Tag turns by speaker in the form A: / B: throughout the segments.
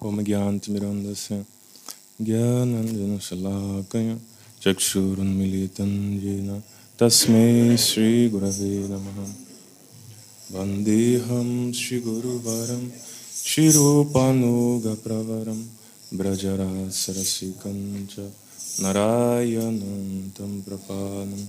A: ओम ज्ञानतिमिरन्धस्य ज्ञानाञ्जनशलाकया चक्षुरुन्मीलितं येन तस्मै श्रीगुरवे नमः। वन्देऽहं श्रीगुरुवरं शिरूपानुगप्रवरं व्रजराजरसिकं च नारायणं तं प्रपन्नं।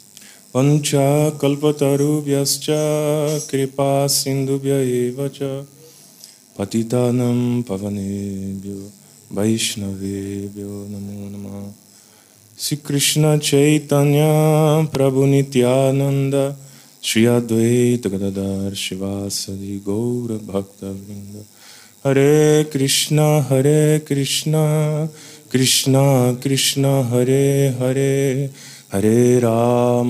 A: पञ्चकल्पतरुभ्यश्च कृपासिन्धुभ्य एव च पतितानं पावनेभ्यो वैष्णवेभ्यो नमो नमः। श्री कृष्ण चैतन्य प्रभु नित्यानंद श्री अद्वैत गदाधर शिवासादि गौर भक्तवृंद। हरे कृष्णा कृष्ण कृष्ण हरे हरे, हरे राम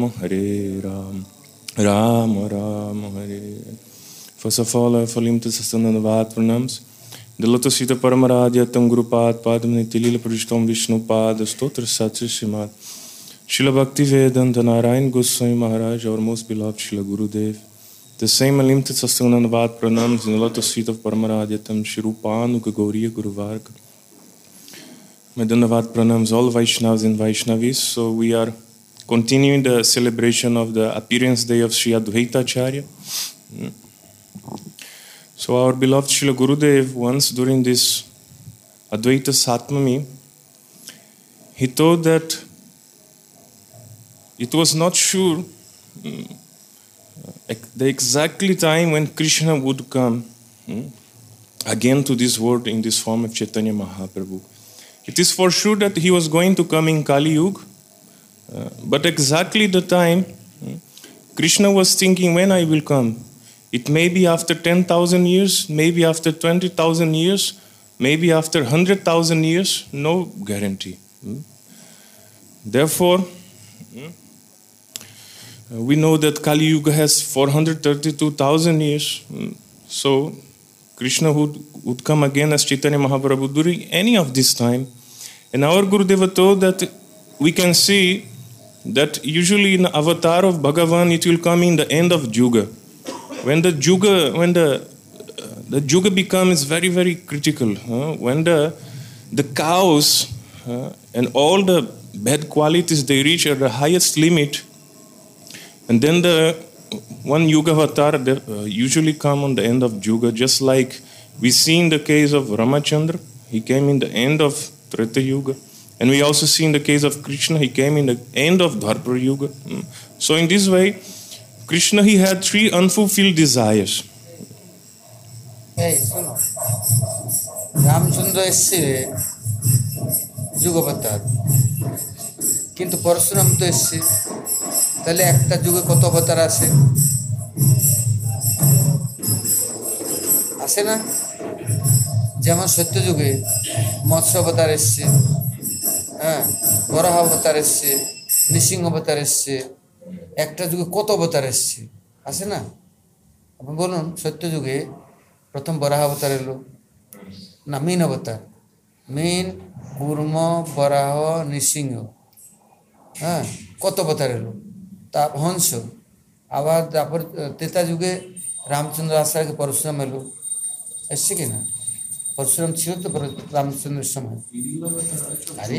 A: राम राम हरे। First of all, I fall into Sastananavad pranams. The lotus feet of Paramaradiyatam Gurupad Padam Nitilila Purishtam Vishnupad Stotra Satri Srimad Srila Bhaktivedanta Narayan Goswami Maharaj, our most beloved Srila Gurudev. The same unlimited Sastananavad pranams in the lotus feet of Paramaradiyatam Shrupanuga Gauriya Guruvarga. My Danavad pranams all Vaishnavas and Vaishnavis. So we are continuing the celebration of the appearance day of Sri Advaita Acharya. So our beloved Srila Gurudev, once during this Advaita Satmami, he told that it was not sure the exactly time when Krishna would come again to this world in this form of Chaitanya Mahaprabhu. It is for sure that he was going to come in Kali Yuga, but exactly the time Krishna was thinking when I will come. It may be after 10,000 years, maybe after 20,000 years, maybe after 100,000 years, no guarantee. Therefore, we know that Kali Yuga has 432,000 years. So, Krishna would come again as Chaitanya Mahaprabhu during any of this time. And our Gurudeva told that we can see that usually in the avatar of Bhagavan, it will come in the end of Yuga. When the Yuga becomes very, very critical, when the cows and all the bad qualities, they reach at the highest limit, and then the one Yuga avatar usually come on the end of Yuga, just like we see in the case of Ramachandra, he came in the end of Treta Yuga, and we also see in the case of Krishna, he came in the end of Dwapara Yuga. So in this way, Krishna, he had three unfulfilled desires.
B: Hey, suno. Ramchandra esse যুগ অবতার, কিন্তু পরশুরাম তো এসছে। তাহলে একটা যুগে কত অবতার আসে? আসে না? যেমন সত্য যুগে মৎস্য অবতার এসছে, হ্যাঁ, বরাহ অবতার এসছে, নৃসিংহ অবতার এসছে। একটা যুগে কত অবতার এসছে, আসে না? আপনি বলুন, সত্য যুগে প্রথম বরাহ অবতার এলো না মীন অবতার? মীন, কুর্ম, বরাহ, নৃসিংহ, হ্যাঁ, কত অবতার এলো? তা হংস। আবার তারপর ত্রেতা যুগে রামচন্দ্র আসার আগে পরশুরাম এলো, এসছে কিনা? পরশুরাম ছিল তো রামচন্দ্রের সময়। আরে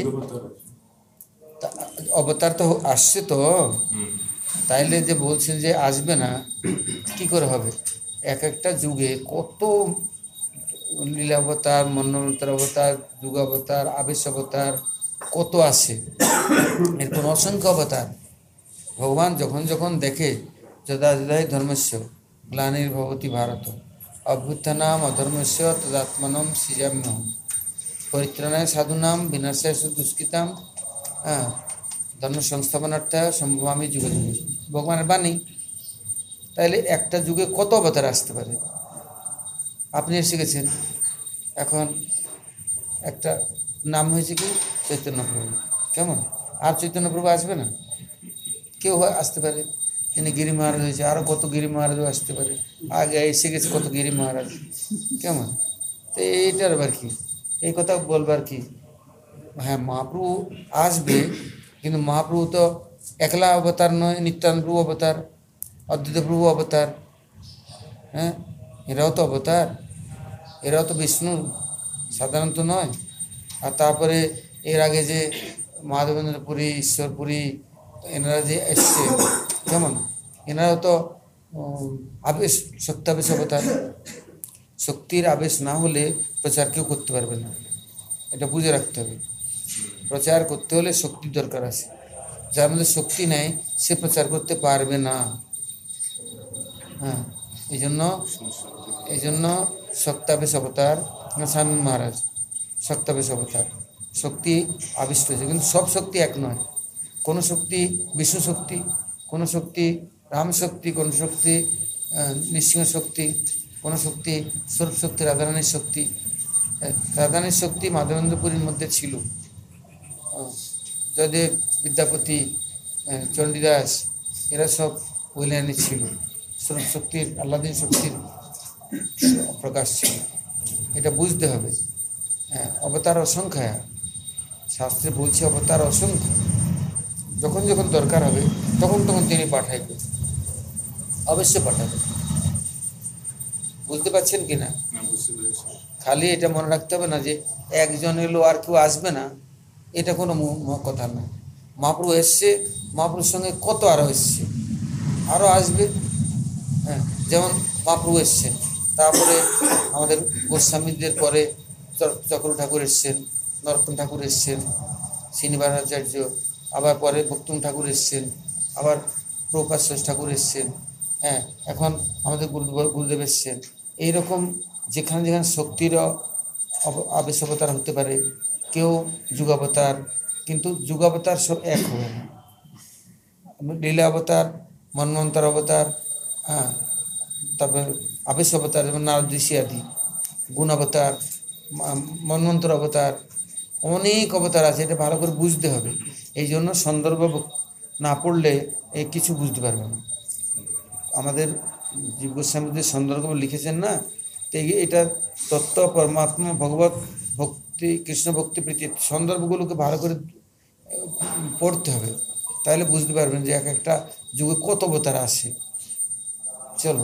B: অবতার তো আসছে তো, তাইলে যে বলছেন যে আসবে না, কি করে হবে? এক একটা যুগে কত লীলা অবতার, মন্বন্তর অবতার, যুগাবতার, আবেশ অবতার কত আসে, এরকম অসংখ্য অবতার। ভগবান যখন যখন দেখে যদা যদাই ধর্মস্য গ্লানির্ভবতি ভারত অভ্যুত্থানাম অধর্মস্য তদাত্মানম সৃজাম্যহম পরিত্রাণায় সাধুনাম বিনাশায় দুষ্কৃতাম ধর্ম সংস্থাপনার্থায় সম্ভবামি যুগে যুগে, ভগবানের বাণী। তাইলে একটা যুগে কত অবতার আসতে পারে? আপনি এসে গেছেন, এখন একটা নাম হয়েছে কি চৈতন্য প্রভু, কেমন? আর চৈতন্য প্রভু আসবে না? কেউ আসতে পারে, তিনি গিরি মহারাজ হয়েছে, আরও কত গিরি মহারাজও আসতে পারে, আগে এসে গেছে কত গিরি মহারাজ, কেমন? তো এইটার আবার কি, এই কথা বলবার কি? হ্যাঁ, মহাপ্রভু আসবে, কিন্তু মহাপ্রভু তো একলা অবতার নয়, নিত্যানন্দ প্রভু অবতার, অদ্বৈত প্রভু অবতার, হ্যাঁ, এরাও তো অবতার, এরাও তো বিষ্ণু সাধারণত নয়। আর তারপরে এর আগে যে মাধবেন্দ্র পুরী, ঈশ্বরপুরী এনারা যে এসছে, যেমন এনারাও তো আবেশ, সত্যাবেশ অবতার। শক্তির আবেশ না হলে প্রচার কেউ করতে পারবে না, এটা বুঝে রাখতে হবে। প্রচার করতে হলে শক্তির দরকার আছে। যার মধ্যে শক্তি নেই সে প্রচার করতে পারবে না। হ্যাঁ, এই জন্য সত্যাবেশ অবতার স্বামী মহারাজ সত্যাবেশ অবতার, শক্তি আবিষ্ট হয়েছে। কিন্তু সব শক্তি এক নয়। কোনো শক্তি বিষ্ণু শক্তি, কোনো শক্তি রাম শক্তি, কোনো শক্তি নৃসিংহ শক্তি, কোনো শক্তি স্বরূপ শক্তি, রাধারানীর শক্তি। রাধারানীর শক্তি মাধবেন্দ্রপুরীর মধ্যে ছিল। জয়দেব, বিদ্যাপতি, চণ্ডীদাস এরা সব ওই লাইনে ছিল। স্বরূপ শক্তির, আহ্লাদিন শক্তির প্রকাশ ছিল। এটা বুঝতে হবে। অবতার অসংখ্য, শাস্ত্রে বলছে অবতার অসংখ্য। যখন যখন দরকার হবে তখন তখন তিনি পাঠাইবেন, অবশ্যই পাঠাবেন। বুঝতে পারছেন কি না? খালি এটা মনে রাখতে হবে না যে একজন এলো আর কেউ আসবে না, এটা কোনো কথা না। মহাপ্রভু এসছে, মহাপ্রভুর সঙ্গে কত আরও এসছে, আরও আসবে। হ্যাঁ, যেমন মহাপ্রভু এসছেন, তারপরে আমাদের গোস্বামীদের পরে চক্র ঠাকুর এসছেন, নরোত্তম ঠাকুর এসছেন, শ্রীনিবাসাচার্য, আবার পরে ভক্তুম ঠাকুর এসছেন, আবার প্রভুপাদ ঠাকুর এসছেন। হ্যাঁ, এখন আমাদের গুরুদেব এসছেন। এইরকম যেখানে যেখানে শক্তির আবেশ অবতার হতে পারে, কেউ যুগাবতার, কিন্তু যুগাবতার সব এক হবে না। লীলা অবতার, মন্বন্তর অবতার, হ্যাঁ, তারপর আবেশ অবতার যেমন নারদ ঋষি আদি, গুণ অবতার, মন্বন্তর অবতার, অনেক অবতার আছে। এটা ভালো করে বুঝতে হবে। এই জন্য সন্দর্ভ না পড়লে কিছু বুঝতে পারবে না। আমাদের জীব গোস্বামীদের সন্দর্ভ লিখেছেন না, তো এটা তত্ত্ব, পরমাত্মা, ভগবত ভক্তি, কৃষ্ণ ভক্তি, প্রীতি, সন্দর্ভগুলোকে ভালো করে পড়তে হবে। তাহলে বুঝতে পারবেন যে এক একটা যুগে কত অবতার আসে। চলো।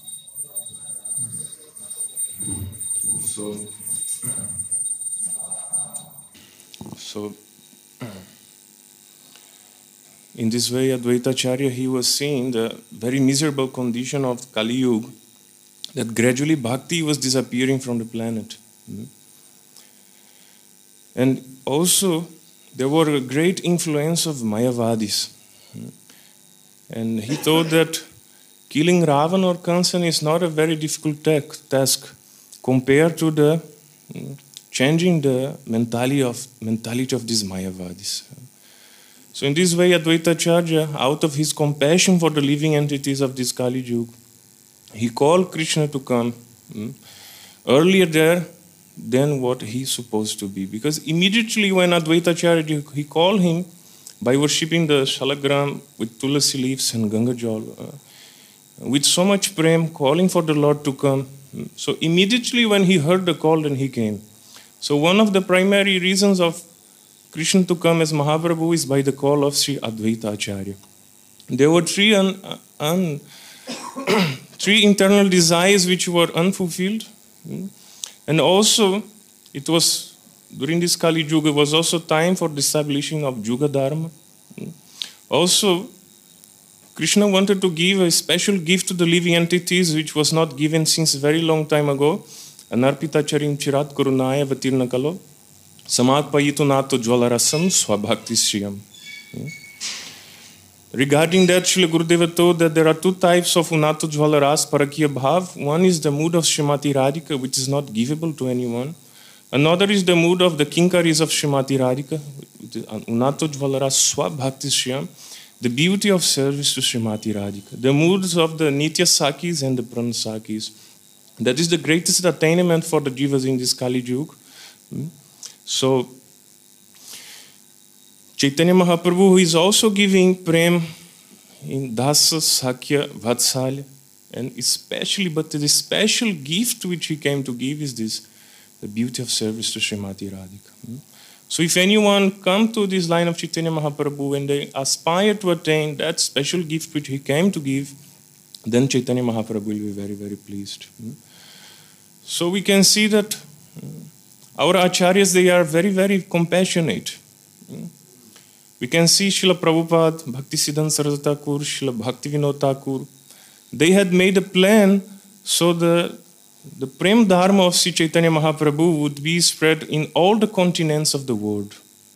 A: So in this way, Advaitacharya, he was seeing the very miserable condition of Kali Yuga, that gradually bhakti was disappearing from the planet. And also, there were a great influence of Mayavadis. And he thought that killing Ravan or Kansan is not a very difficult task compared to the changing the mentality of these Mayavadis. So in this way, Advaitacharya, out of his compassion for the living entities of this Kali Yuga, he called Krishna to come earlier there than what he supposed to be. Because immediately when Advaitacharya, he called him by worshipping the Shalagram with tulasi leaves and Ganga jal, with so much prem, calling for the Lord to come. So immediately when he heard the call, then he came. So one of the primary reasons of Krishna to come as Mahaprabhu is by the call of Sri Advaitacharya. There were three internal desires which were unfulfilled. And also, it was, during this Kali Yuga, it was also time for the establishing of Yuga Dharma. Also, Krishna wanted to give a special gift to the living entities which was not given since a very long time ago. Anarpita charim chirat kurunaya vatirna kalo samakpayitu nato jwalarasam swabhakti shriyam. Regarding that, Srila Gurudeva told that there are two types of Unato Jwalaras Parakya Bhav. One is the mood of Srimati Radhika, which is not givable to anyone. Another is the mood of the Kinkaris of Srimati Radhika, Unato Jwalaras Swabhakti Shriyam, the beauty of service to Srimati Radhika. The moods of the Nitya Sakis and the Prana Sakis. That is the greatest attainment for the jivas in this Kali Yuga. So, Chaitanya Mahaprabhu, who is also giving prem in Dasa, Sakya, Vatsalya, and especially, but the special gift which he came to give is this, the beauty of service to Srimati Radhika. So if anyone come to this line of Chaitanya Mahaprabhu and they aspire to attain that special gift which he came to give, then Chaitanya Mahaprabhu will be very, very pleased. So we can see that Our acharyas, they are very, very compassionate. We can see Srila Prabhupada, Bhaktisiddhanta Saraswati Thakur, Srila Bhaktivinoda Thakur. They had made a plan so the Prem Dharma of Sri Chaitanya Mahaprabhu would be spread in all the continents of the world.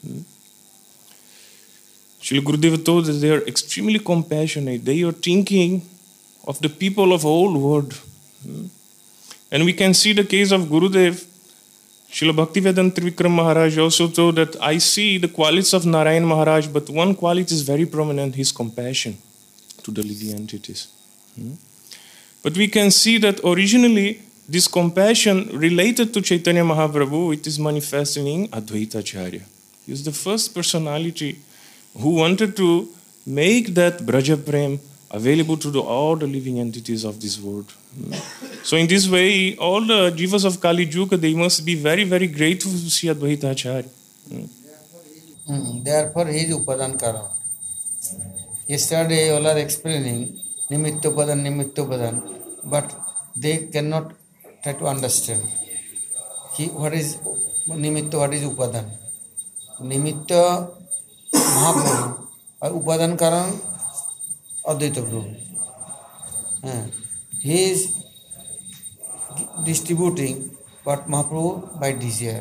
A: Srila Gurudeva told that they are extremely compassionate. They are thinking of the people of the whole world. And we can see the case of Gurudev. Srila Bhaktivedanta Trivikram Maharaj also told that I see the qualities of Narayan Maharaj, but one quality is very prominent, his compassion to the living entities. But we can see that originally this compassion related to Chaitanya Mahaprabhu, it is manifesting in Advaita Acharya. He is the first personality who wanted to make that Braja Prem available to all the living entities of this world. So in this way, all the jivas of Kali Yuga, they must be very, very grateful to Sri Advaita Acharya.
B: Therefore, he is Upadan Karan. Yesterday, all are explaining Nimittopadan, but they cannot try to understand what is Nimitto, what is Upadan. Nimitta Mahaprabhu or Upadan Karan Advaita Prabhu. He is distributing what Mahaprabhu by desire.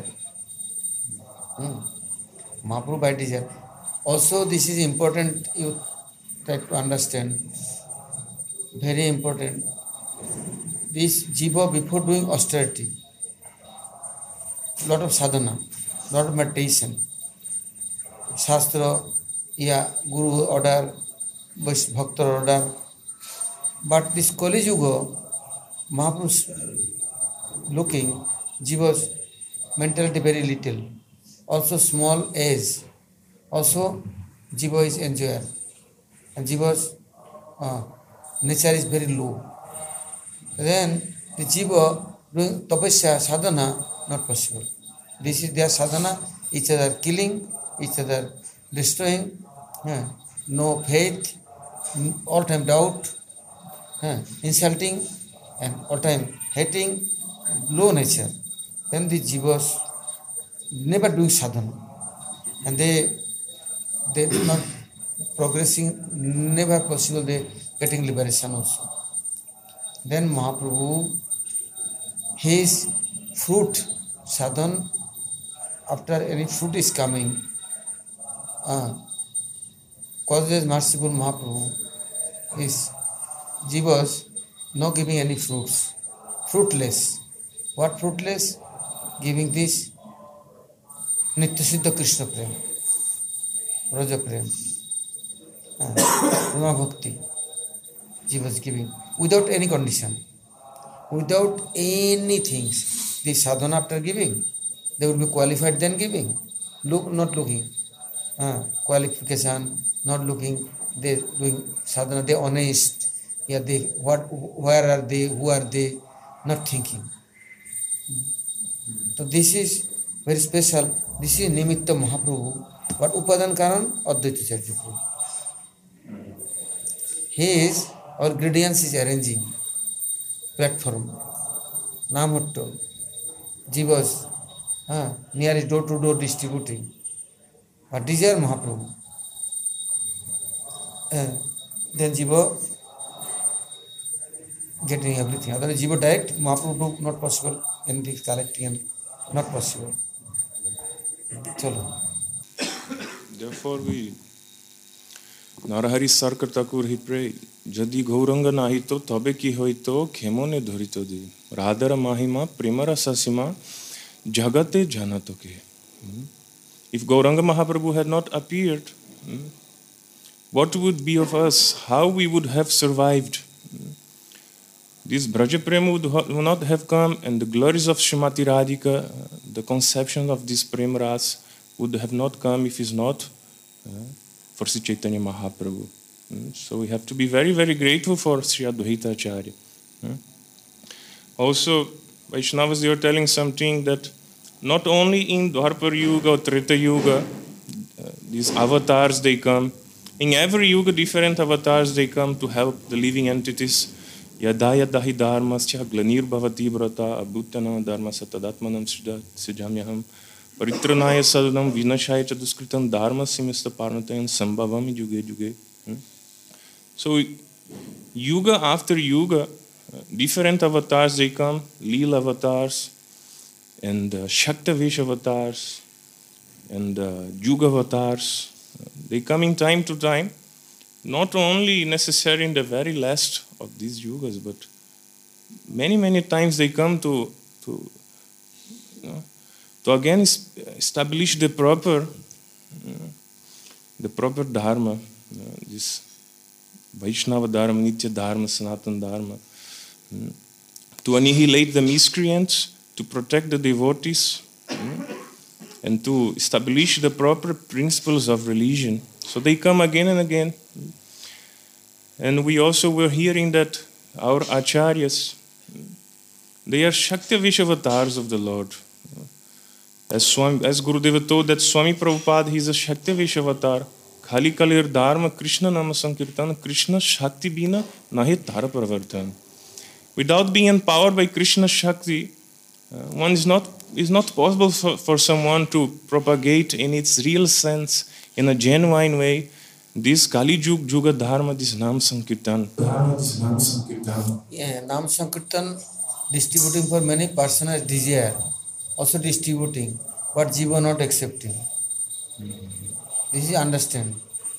B: Mahaprabhu by desire. Also, this is important, you try to understand, very important. This jiva, before doing austerity, lot of sadhana, lot of meditation, Shastra, Guru order, Bhakta order. But this Kali Yuga, Mahaprabhu's looking, jiva's mentality very little, also small age, also jiva is enjoyer, and jiva's nature is very low. Then the jiva doing tapasya, sadhana, not possible. This is their sadhana, each other killing, each other destroying, no faith, all time doubt, insulting, and all time hating, low nature. Then the jivas never doing sadhana, and they not progressing, never possible, they getting liberation also. Then Mahaprabhu, his fruit sadhan, after any fruit is coming, causes merciful Mahaprabhu, his jivas not giving any fruits, fruitless. What fruitless? Giving this Nityasiddha Krishna Prem, Raja Prem, Prema Bhakti, jivas giving without any condition, without anything. The sadhana after giving, they will be qualified then giving. Not looking qualification, not looking, they doing sadhana, they honest. Yeah, they where are they, who are they, not thinking. So this is very special. This is Nimitta Mahaprabhu. But Upadan Karan, Advaita Acharya Prabhu. He is, our gradients is arranging platform, Namhatto, jivas, nearest door to door distributing. But desire Mahaprabhu. Then jiva getting everything. Otherwise, jiva direct, Mahaprabhu not possible, anything collecting and not possible. Chalo.
A: Therefore, we Narahari Sarkar Thakur, he prayed, Jadi Gauranga Nahito, Tabe ki hoito, Khemone Dhorito di, Radhara Mahima, Primara Sasima, Jagate Janatoke. If Gauranga Mahaprabhu had not appeared, what would be of us? How we would have survived? This Braja Prem would not have come, and the glories of Srimati Radhika, the conception of this Prem Ras, would have not come if it's not for Sri Chaitanya Mahaprabhu. So we have to be very, very grateful for Sri Advaita Acharya. Also, Vaishnavas, they are telling something that not only in Dwapara Yuga or Treta Yuga, these avatars they come. In every yuga, different avatars they come to help the living entities Yada yada hi dharmasya glanir-bhavati vrata abhutana dharmasya tadatmanam srijamyaham paritranaya sadhanam vinashaya cha duskritam dharmasya mista parnatayan sambhavam yuge yuge. So, yuga after yuga, different avatars they come, Leela avatars, and Shaktavish avatars, and Yuga avatars. They come in time to time, not only necessary in the very last of these yugas, but many, many times they come to again establish the proper dharma, this Vaishnava dharma, Nitya dharma, Sanatana dharma, to annihilate the miscreants, to protect the devotees, and to establish the proper principles of religion. So they come again and again. And we also were hearing that our acharyas, they are Shaktavish avatars of the Lord. As Gurudeva told that Swami Prabhupada, he is a Shaktavish avatar. Khali kalir dharma Krishna nama sankirtan, Krishna Shakti bina nahi dhara pravartan. Without being empowered by Krishna Shakti, one is not possible for someone to propagate in its real sense, in a genuine way, this Kali Juga Dharma, this Nam Sankirtan.
B: Yeah, Nam Sankirtan distributing for many personal desire, also distributing, but Jiva not accepting. This is understand.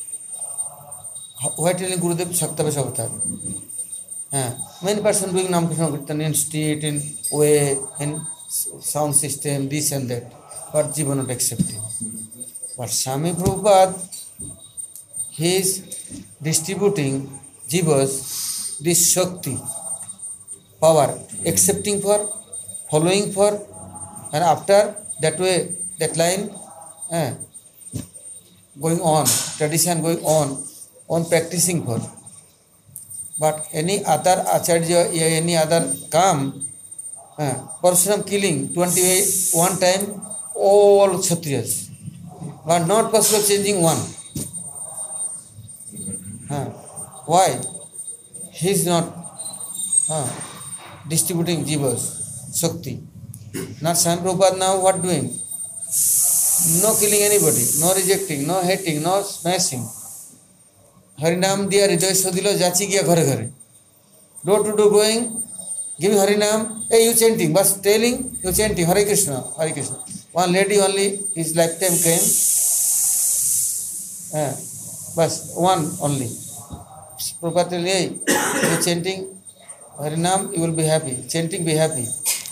B: Why telling Gurudev Shaktavish avatar? Many person doing Nam Sankirtan in street, in way, in sound system, this and that, but Jiva not accepting. But Swami Prabhupada, he is distributing Jivas this Shakti, power, accepting for, following for, and after that way, that line going on, tradition going on practicing for. But any other acharya, any other come, Parashuram killing 21 time all Kshatriyas, but not possible changing one. Why? He is not distributing Jivas, Shakti. Not Swami Prabhupada now what doing? No killing anybody, no rejecting, no hating, no smashing. Harinam diya Hriday Sadilo Jachi Gya Ghare Ghare. Door to door going, giving Harinam, hey you chanting, but telling you chanting Hare Krishna, Hare Krishna. One lady only, his lifetime came, but one only. Prabhupada tell, hey, you chanting Harinam, you will be happy. Chanting, be happy.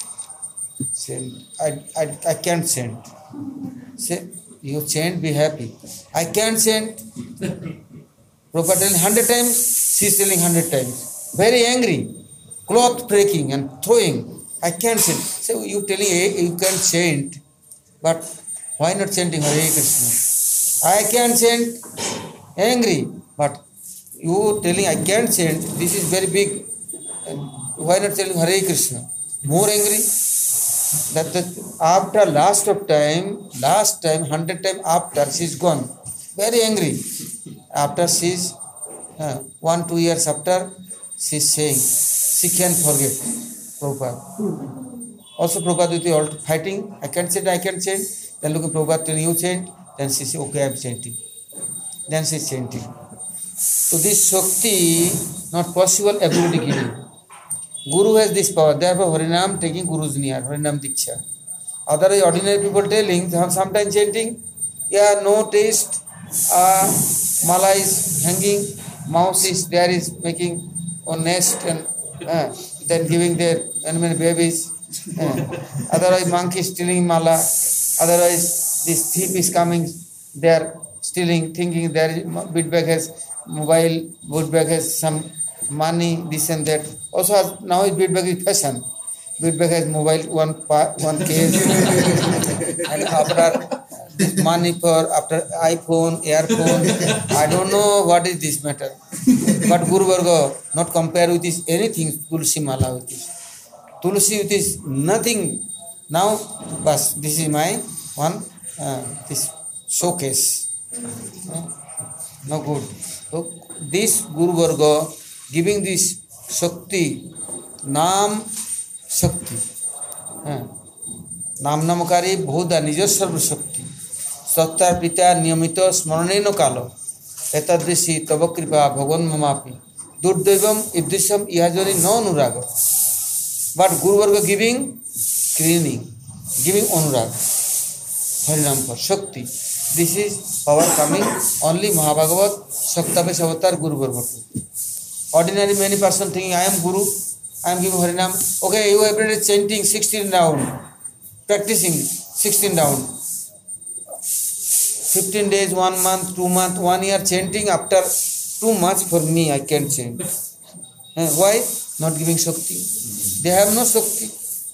B: Say, I can't chant. Say, you chant, be happy. I can't chant. Prabhupada telling 100 times, she is telling 100 times. Very angry, cloth breaking and throwing. I can't chant. So you telling, hey, you can't chant, but why not chanting Hare Krishna? I can't chant, angry, but you telling I can't chant, this is very big. Why not telling Hare Krishna? More angry. That after last time, 100 times after, she is gone. Very angry. After she is 1-2 years after, she is saying, she can't forget Prabhupada. Also Prabhupada with all fighting, I can't chant. Then looking Prabhupada telling you chant, then she says, okay, I am chanting. Then she is chanting. So this Shakti, not possible, everybody giving. Guru has this power, therefore Harinam taking Guru's near, Harinam Diksha. Otherwise, ordinary people telling, sometimes chanting, yeah, no taste, mala is hanging, mouse is there is making a nest and then giving their many babies. Otherwise, monkey is stealing mala. Otherwise, this thief is coming, they are stealing, thinking their bit bag has mobile, boot bag has some money, this and that. Also, now bit bag is fashion. Bit bag has mobile, one case, and after money for after iPhone, earphone. I don't know what is this matter. But Guru Varga not compare with this anything. Tulsi Mala with this. Tulsi with this nothing. Now, bas, this is my one this showcase. No good. So this Guru Varga giving this Shakti, Nam Shakti. नाम नामकारी बहुधा निजस्व शक्ति सत्ता पिता नियमित स्मरणेन काल एतदृशी तव कृपा भगवान ममापि दुर्दैवम इद्दिशम इहाजनि न अनुराग बट गुरुवर्ग गिविंग क्लीनिंग गिविंग अनुराग हरिनाम for shakti this is power coming only महाभागवत सक्तावेश अवतार गुरुवर्ग ordinary many person thinking I am guru I am giving harinam okay you every day chanting 16 round practicing 16 round 15 days 1 month 2 month 1 year chanting after too much for me I can't chant why not giving shakti they have no shakti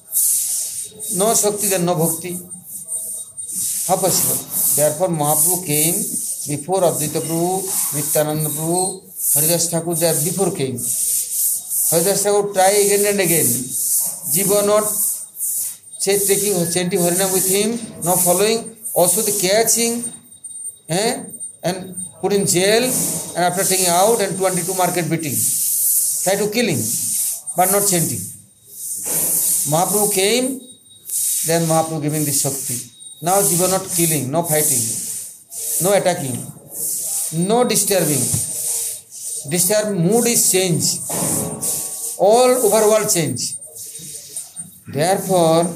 B: then no bhakti how possible therefore Mahaprabhu came before Advaita Prabhu Nityananda Prabhu Haridas Thakur they are before came Haridas Thakur try again and again Jiva not taking chanting Harinam with him, not following, also the catching and put in jail and after taking out and 22 market beating. Try to kill him, but not chanting. Mahaprabhu came, then Mahaprabhu giving the Shakti. Now Jiva not killing, no fighting, no attacking, no disturbing. Disturbed mood is change. All overall change. Therefore,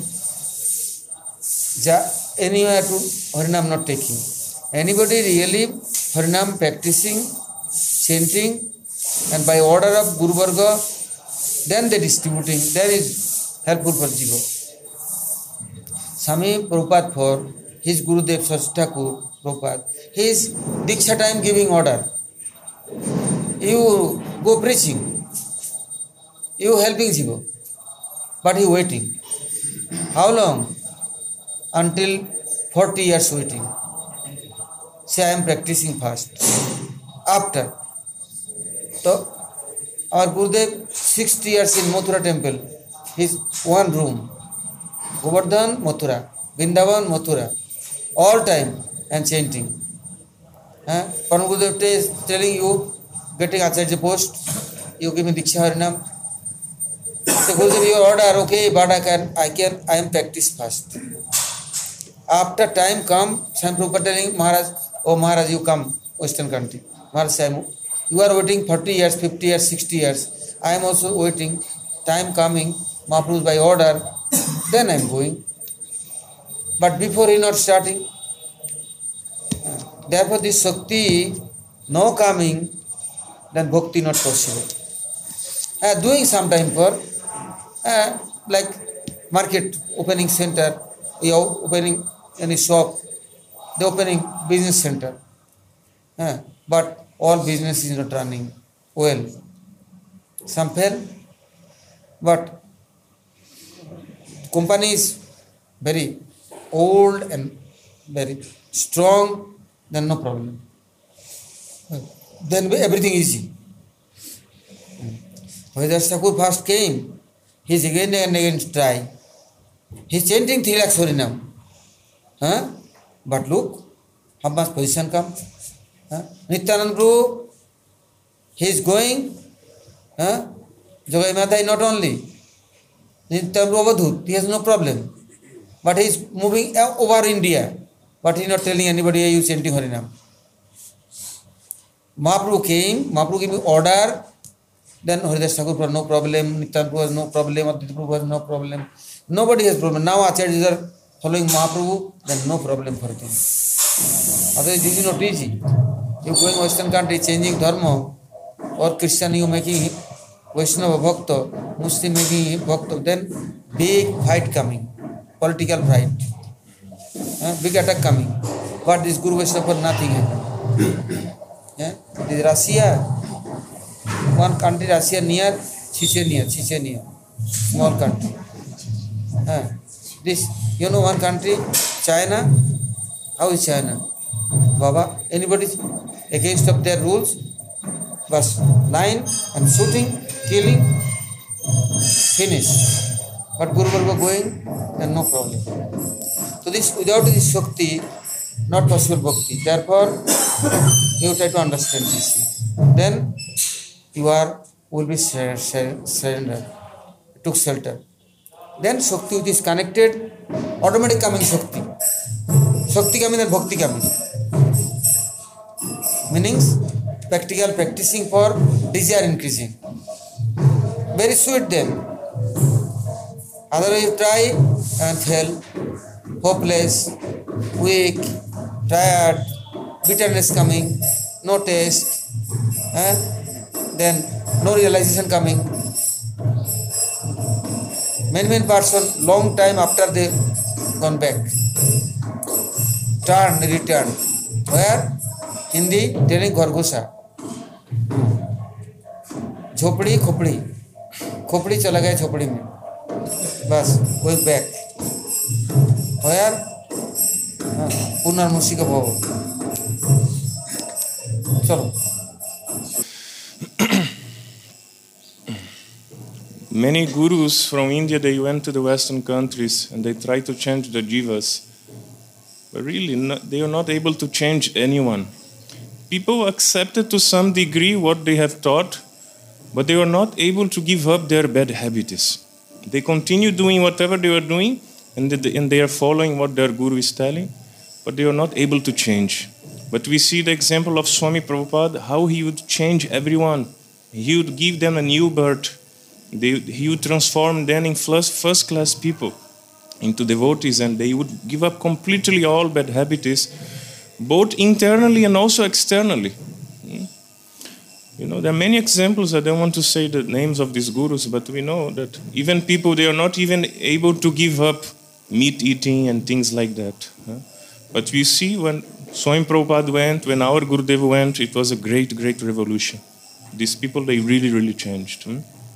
B: anywhere to Harinam not taking. Anybody really Harinam practicing, chanting, and by order of Guru Varga, then they distributing. That is helpful for Jiva. Swami Prabhupada for his Gurudev Sasthakur Prabhupada, his Diksha time giving order. You go preaching, you helping Jiva, but he waiting. How long? Until 40 years waiting. Say I am practicing fast. After. So, our Gurudev 60 years in Mathura temple. His one room. Govardhan, Mathura. Vrindavan, Mathura. All time and chanting. Param Gurudev is telling you, getting Acharya post, you give me Diksha Harinam. So Gurudev, your order, okay, but I am practice fast. After time come, Swami Prabhupada telling Maharaj, oh Maharaj, you come, Western country. Maharaj said, you are waiting 40 years, 50 years, 60 years. I am also waiting. Time coming, Mahaprabhu by order, then I am going. But before he not starting. Therefore this Shakti no coming, then Bhakti not possible. Doing some time for, like market, opening center, opening any shop, the opening business center. But all business is not running well. Some fail, but company is very old and very strong, then no problem. Then everything easy. Haridas Thakur first came, he is again and again try. He is chanting 3 lakhs Harinam. But look, how much position come. Nityananda Prabhu, he is going, Jogai Madhai not only, Nityananda Prabhu Avadhut, he has no problem. But he is moving over India. But he is not telling anybody, you chanting Harinam. Mahaprabhu came, Mahaprabhu gave me order, then Haridas Thakur, no problem, Nityananda Prabhu has no problem, Advaita Prabhu has no problem. Nobody has problem. Now Acharyas are following Mahaprabhu, then no problem for them. Otherwise this is not easy. You going Western country, changing dharma, or Christian you making Vaishnava Bhakta, Muslim making Bhakta, then big fight coming, political fight, big attack coming. But this Guru Vaishnava, nothing happened. This Russia, one country, Russia near Chechnya, small country. This, you know one country, China. How is China? Baba, anybody against of their rules? Bas, line and shooting, killing, finish. But Guru Varga going, then no problem. So this, without this Shakti, not possible Bhakti. Therefore, you try to understand this. Then you are will be surrender, took shelter. Then Shakti, which is connected, automatic coming Shakti. Shakti coming and Bhakti coming. Meanings, practical practicing for desire increasing. Very sweet then. Otherwise you try and fail, hopeless, weak, tired, bitterness coming, no taste, then no realization coming. Many person long time after they gone back, return. Where? Hindi telling Ghargosa. झोपड़ी खोपड़ी खोपड़ी चला गया झोपड़ी में बस going back यार पुनर्मुषी का भाव चलो.
A: Many gurus from India, they went to the Western countries and they tried to change the jivas. But really, they are not able to change anyone. People accepted to some degree what they have taught, but they were not able to give up their bad habits. They continue doing whatever they were doing, and they are following what their guru is telling, but they are not able to change. But we see the example of Swami Prabhupada, how he would change everyone. He would give them a new birth. He would transform them in first-class people, into devotees, and they would give up completely all bad habits, both internally and also externally. You know, there are many examples. I don't want to say the names of these gurus, but we know that even people, they are not even able to give up meat eating and things like that. But we see when Swami Prabhupada went, when our Gurudev went, it was a great, great revolution. These people, they really, really changed.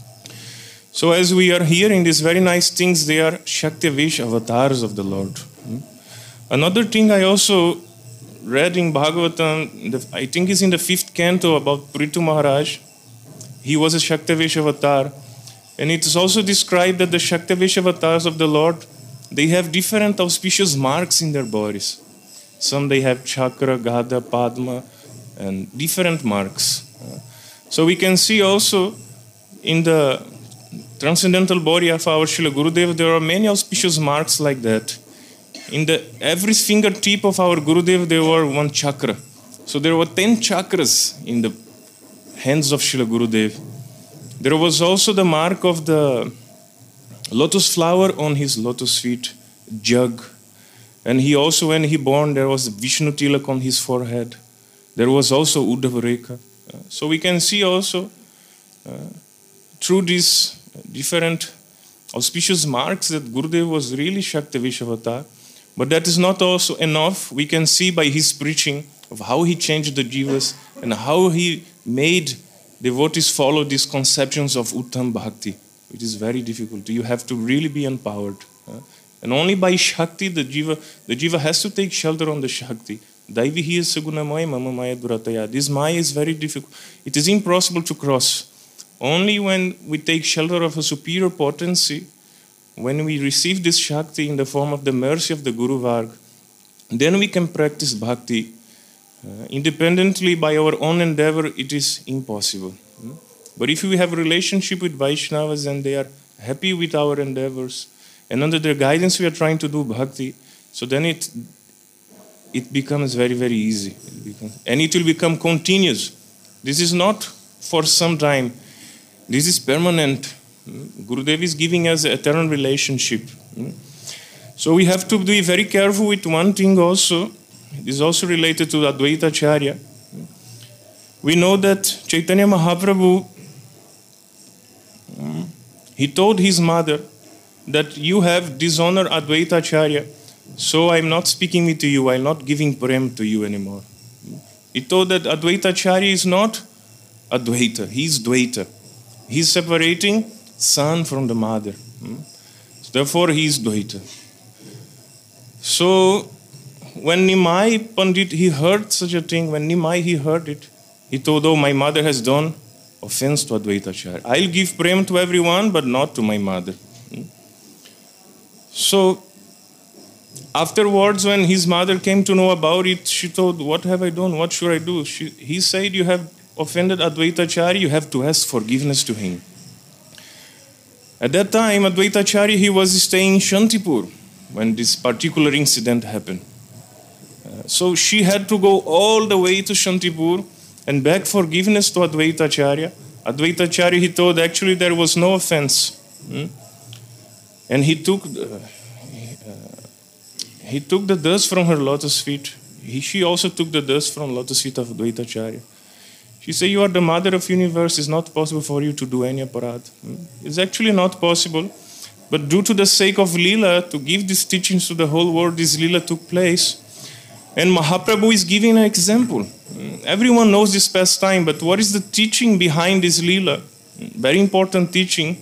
A: So as we are hearing these very nice things, they are Shaktivish avatars of the Lord. Another thing I also read in Bhagavatam, I think it's in the 5th canto about Prithu Maharaj. He was a Shaktivish avatar. And it is also described that the Shaktivish avatars of the Lord, they have different auspicious marks in their bodies. Some they have chakra, gada, padma, and different marks. So we can see also in the transcendental body of our Srila Gurudev, there are many auspicious marks like that. In every fingertip of our Gurudev, there were one chakra. So there were 10 chakras in the hands of Srila Gurudev. There was also the mark of the lotus flower on his lotus feet, jug. And he also, when he born, there was Vishnu Tilak on his forehead. There was also Uddhava Rekha. So we can see also through these different auspicious marks that Gurudev was really Shaktivish avatar. But that is not also enough. We can see by his preaching of how he changed the jivas and how he made devotees follow these conceptions of Uttam Bhakti, which is very difficult. You have to really be empowered. And only by Shakti, the jiva has to take shelter on the Shakti. Daivihi sagunamaya mama maya durataya. This maya is very difficult. It is impossible to cross. Only when we take shelter of a superior potency, when we receive this Shakti in the form of the mercy of the Guru Varga, then we can practice Bhakti. Independently by our own endeavor, it is impossible. But if we have a relationship with Vaishnavas and they are happy with our endeavors, and under their guidance we are trying to do Bhakti, so then it becomes very, very easy. And it will become continuous. This is not for some time. This is permanent. Gurudev is giving us an eternal relationship. So we have to be very careful with one thing also. It is also related to Advaita Acharya. We know that Chaitanya Mahaprabhu, he told his mother that you have dishonored Advaita Acharya, so I'm not speaking with you, I'm not giving prem to you anymore. He told that Advaita Acharya is not Advaita, he is Dvaita. He is separating son from the mother. So therefore he is Dvaita. So when Nimai Pandit, he heard such a thing, when Nimai he heard it, he told, oh, my mother has done offense to Advaita Acharya. I'll give prem to everyone, but not to my mother. So afterwards, when his mother came to know about it, she told, what have I done? What should I do? He said, you have offended Advaita Acharya, you have to ask forgiveness to him. At that time, Advaita Acharya, he was staying in Shantipur when this particular incident happened. So she had to go all the way to Shantipur and beg forgiveness to Advaita Acharya. Advaita Acharya, he told actually there was no offense. And he took the dust from her lotus feet. She also took the dust from lotus feet of Advaita Acharya. She said, you are the mother of universe. It's not possible for you to do any aparad. It's actually not possible. But due to the sake of Leela, to give these teachings to the whole world, this Leela took place. And Mahaprabhu is giving an example. Everyone knows this pastime, but what is the teaching behind this Leela? Very important teaching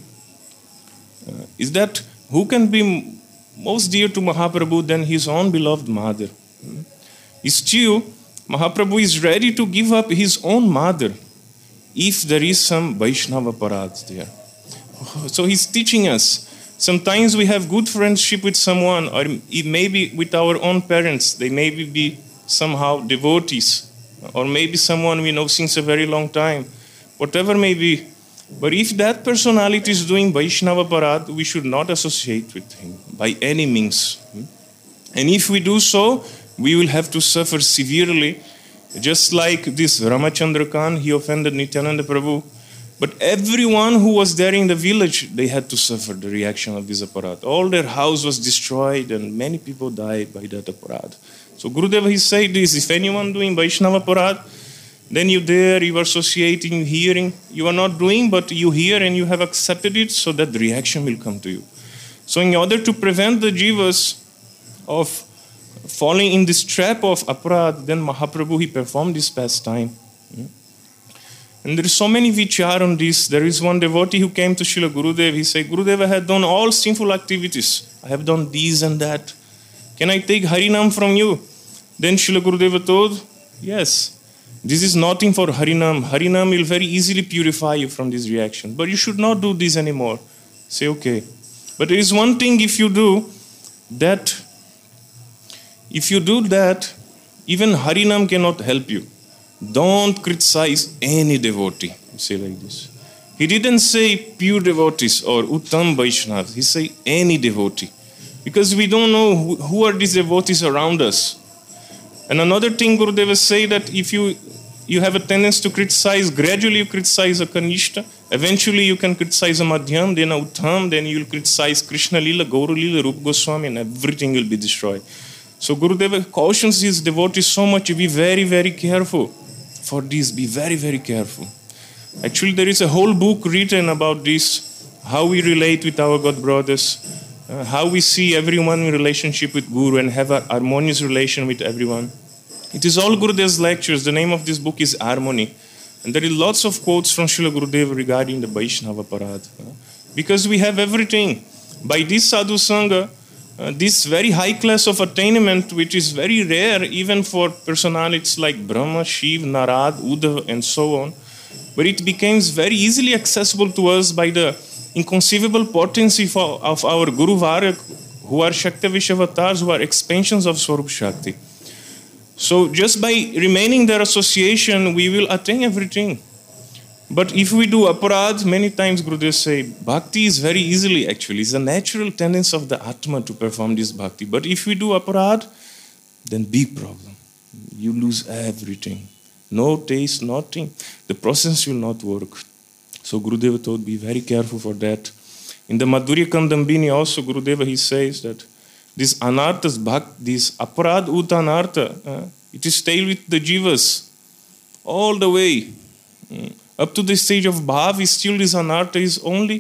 A: is that who can be most dear to Mahaprabhu than his own beloved mother? Still, Mahaprabhu is ready to give up his own mother if there is some Vaishnava parad there. So he's teaching us. Sometimes we have good friendship with someone, or it may be with our own parents. They may be somehow devotees, or maybe someone we know since a very long time. Whatever may be. But if that personality is doing Vaishnava parad, we should not associate with him by any means. And if we do so, we will have to suffer severely. Just like this Ramachandra Khan, he offended Nityananda Prabhu. But everyone who was there in the village, they had to suffer the reaction of this aparad. All their house was destroyed and many people died by that aparad. So Gurudeva, he said this, if anyone doing Vaishnava aparad, then you there, you are associating, hearing. You are not doing, but you hear and you have accepted it, so that the reaction will come to you. So in order to prevent the jivas of falling in this trap of aparad, then Mahaprabhu, he performed this pastime. And there is so many vichar on this. There is one devotee who came to Srila Gurudev. He said, Gurudev, I have done all sinful activities. I have done this and that. Can I take Harinam from you? Then Srila Gurudeva told, yes. This is nothing for Harinam. Harinam will very easily purify you from this reaction. But you should not do this anymore. Say, okay. But there is one thing if you do that, even Harinam cannot help you. Don't criticize any devotee. Say like this. He didn't say pure devotees or Uttam Vaishnavas. He said any devotee. Because we don't know who are these devotees around us. And another thing Gurudeva say that if you have a tendency to criticize, gradually you criticize a Kanishta, eventually you can criticize a Madhyam, then a Uttam, then you will criticize Krishna Lila, Gaura Lila, Rupa Goswami, and everything will be destroyed. So Gurudeva cautions his devotees so much, be very, very careful for this, be very, very careful. Actually, there is a whole book written about this, how we relate with our God brothers, how we see everyone in relationship with Guru and have a harmonious relation with everyone. It is all Gurudev's lectures. The name of this book is Harmony. And there are lots of quotes from Srila Gurudeva regarding the Vaishnava Parad. Because we have everything. By this Sadhu Sangha, this very high class of attainment, which is very rare even for personalities like Brahma, Shiv, Narad, Uddhava, and so on. But it becomes very easily accessible to us by the inconceivable potency of our Guru Varga, who are Shakti Vishavatars, who are expansions of Swarup Shakti. So just by remaining their association, we will attain everything. But if we do aparad, many times Gurudev say, bhakti is very easily actually. It's a natural tendency of the Atma to perform this bhakti. But if we do aparad, then big problem. You lose everything. No taste, nothing. The process will not work. So Gurudeva told, be very careful for that. In the Madhurya Kandambini also, Gurudeva, he says that this anarthas bhakti, this aparad uta anartha, it is stay with the jivas all the way. Up to the stage of bhav, still this anartha is only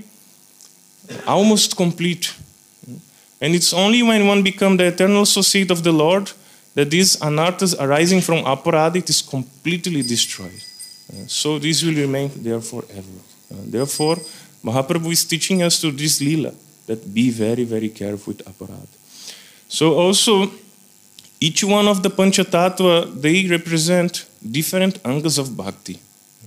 A: almost complete. And it's only when one becomes the eternal associate of the Lord that these anarthas arising from aparad, it is completely destroyed. So this will remain there forever. Therefore, Mahaprabhu is teaching us to this lila, that be very, very careful with aparad. So also, each one of the Panchatattva, they represent different angas of bhakti.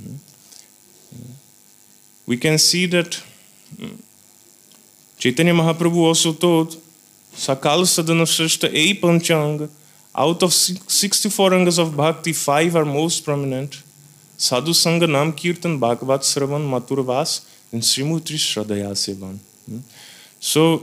A: We can see that Chaitanya Mahaprabhu also told, Sakal Sadhana Srishta Ei Panchanga, out of 64 angas of bhakti, 5 are most prominent. Sadhu Sangha, Nam Kirtan, Bhagavat Sravan, Mathur Vas, and Srimurti Shradaya Sevan. So,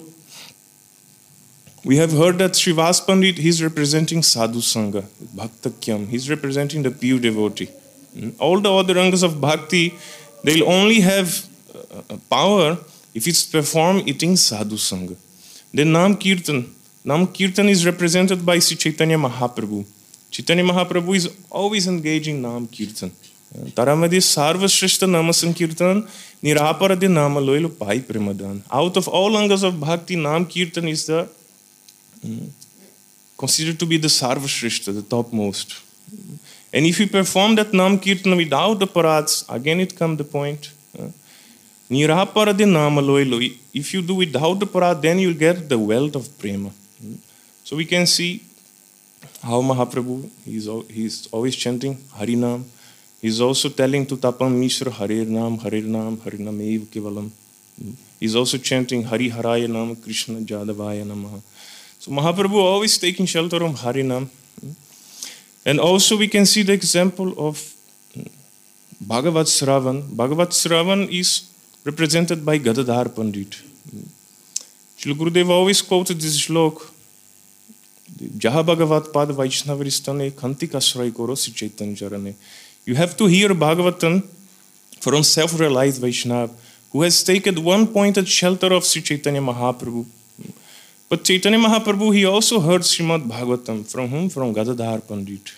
A: we have heard that Srivas Pandit, he's representing Sadhu Sangha, Bhaktakyam. He's representing the pure devotee. All the other rangas of bhakti, they'll only have power if it's performed eating Sadhu Sangha. Then Nam Kirtan. Nam Kirtan is represented by Sri Chaitanya Mahaprabhu. Chaitanya Mahaprabhu is always engaging Nam Kirtan. Taramadi Sarva Shrishta Nama Sankirtan, Niraparadi Nama Loilu Pai Premadan. Out of all angas of bhakti, Nam Kirtan is the considered to be the Sarva Shrishta, the topmost. And if you perform that Nam Kirtan without the parads, again it comes the point. Niraparadi Nama Loilu. If you do without the parad, then you'll get the wealth of prema. So we can see how Mahaprabhu, he's always chanting Harinam. He's also telling to Tapan Mishra, Harinam, Harinam, Harinam Ev Kevalam. He's also chanting Hari Haraya Nam, Krishna Jadavaya Namaha. So Mahaprabhu always taking shelter of Harinam. And also we can see the example of Bhagavat Sravan. Bhagavat Sravan is represented by Gadadhar Pandit. Srila Gurudev always quoted this shlok. Jaha Bhagavat Pad Vaishnavaristane Khanti Kasrai Koro Si Chaitanya Charane. You have to hear Bhagavatam from self-realized Vaishnava who has taken one pointed shelter of Sri Chaitanya Mahaprabhu. But Chaitanya Mahaprabhu, he also heard Srimad Bhagavatam. From whom? From Gadadhar Pandit.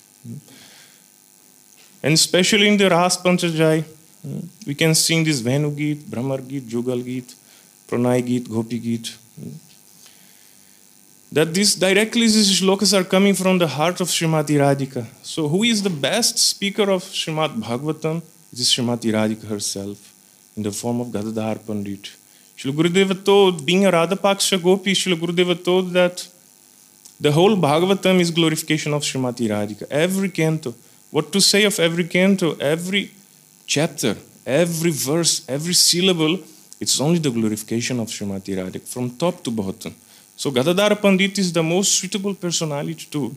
A: And especially in the Ras Panchajai, we can sing this Venu Geet, Brahmar Geet, Jugal Geet, Pranay Geet, Gopi Geet. That these shlokas are coming from the heart of Srimati Radhika. So who is the best speaker of Srimad Bhagavatam? It is Srimati Radhika herself in the form of Gadadhar Pandit. Srila Gurudeva told, being a Radhapaksha Gopi, Srila Gurudeva told that the whole Bhagavatam is glorification of Srimati Radhika. Every canto. What to say of every canto, every chapter, every verse, every syllable, it's only the glorification of Srimati Radhika from top to bottom. So Gadadhar Pandit is the most suitable personality to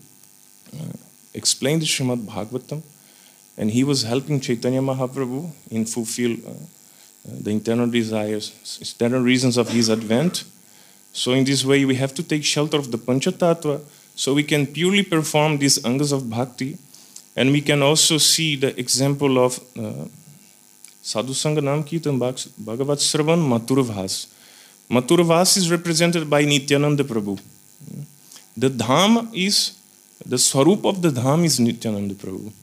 A: explain the Srimad Bhagavatam. And he was helping Chaitanya Mahaprabhu in fulfill the internal desires, internal reasons of his advent. So in this way, we have to take shelter of the Panchatattva so we can purely perform these angas of bhakti. And we can also see the example of Sadhu Sangha Nam Kirtan Bhagavat Sravan Mathurvas. Mathurvas is represented by Nityananda Prabhu. The Dham is, the Swarup of the Dham is Nityananda Prabhu.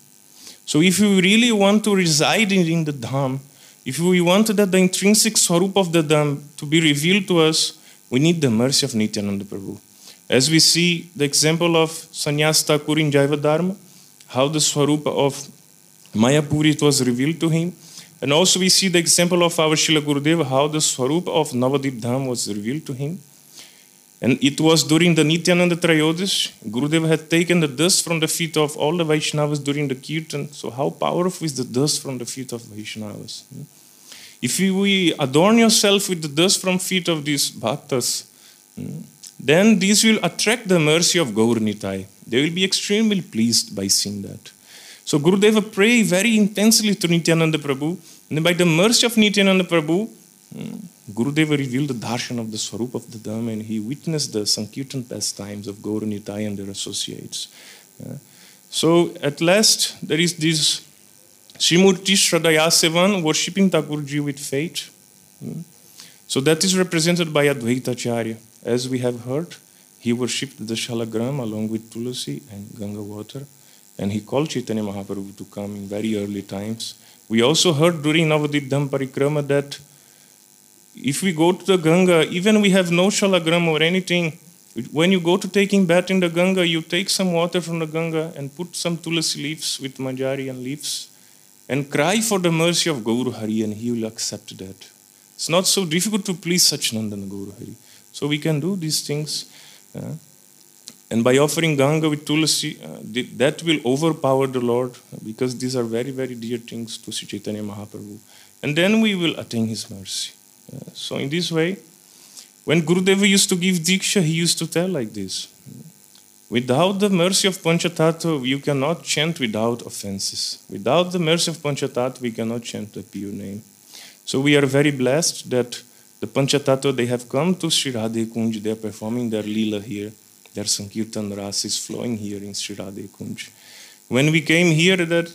A: So if you really want to reside in the Dham, if we want that the intrinsic Swarup of the Dham to be revealed to us, we need the mercy of Nityananda Prabhu. As we see the example of Sannyas Thakur in Jaiva Dharma, how the Swarupa of Mayapuri was revealed to him. And also we see the example of our Srila Gurudeva, how the Swarupa of Navadip Dham was revealed to him. And it was during the Nityananda Trayodis, Gurudeva had taken the dust from the feet of all the Vaishnavas during the Kirtan. So how powerful is the dust from the feet of Vaishnavas? If we adorn yourself with the dust from feet of these bhaktas, then these will attract the mercy of Gaur Nitai. They will be extremely pleased by seeing that. So Gurudeva prayed very intensely to Nityananda Prabhu, and then by the mercy of Nityananda Prabhu, Gurudeva revealed the darshan of the Swarup of the Dham, and he witnessed the Sankirtan pastimes of Gaur Nitai and their associates. So at last, there is this Srimurti Shradaya Sevan, worshipping Thakurji with faith. So that is represented by Advaita Acharya. As we have heard, he worshipped the Shalagram along with Tulasi and Ganga water. And he called Chaitanya Mahaprabhu to come in very early times. We also heard during Navadip Dham Parikrama that if we go to the Ganga, even we have no Shalagram or anything, when you go to taking bath in the Ganga, you take some water from the Ganga and put some Tulasi leaves with Manjari leaves and cry for the mercy of Gaur Hari, and he will accept that. It's not so difficult to please Sachinandana Gaur Hari. So we can do these things. And by offering Ganga with Tulasi, that will overpower the Lord, because these are very, very dear things to Sri Chaitanya Mahaprabhu. And then we will attain his mercy. So in this way, when Gurudeva used to give Diksha, he used to tell like this. Without the mercy of Panchatattva, you cannot chant without offenses. Without the mercy of Panchatattva, we cannot chant the pure name. So we are very blessed that the Panchatattva, they have come to Sri Radhe Kunj. They are performing their Leela here. Their Sankirtan Ras is flowing here in Sri Radhe Kunj. When we came here,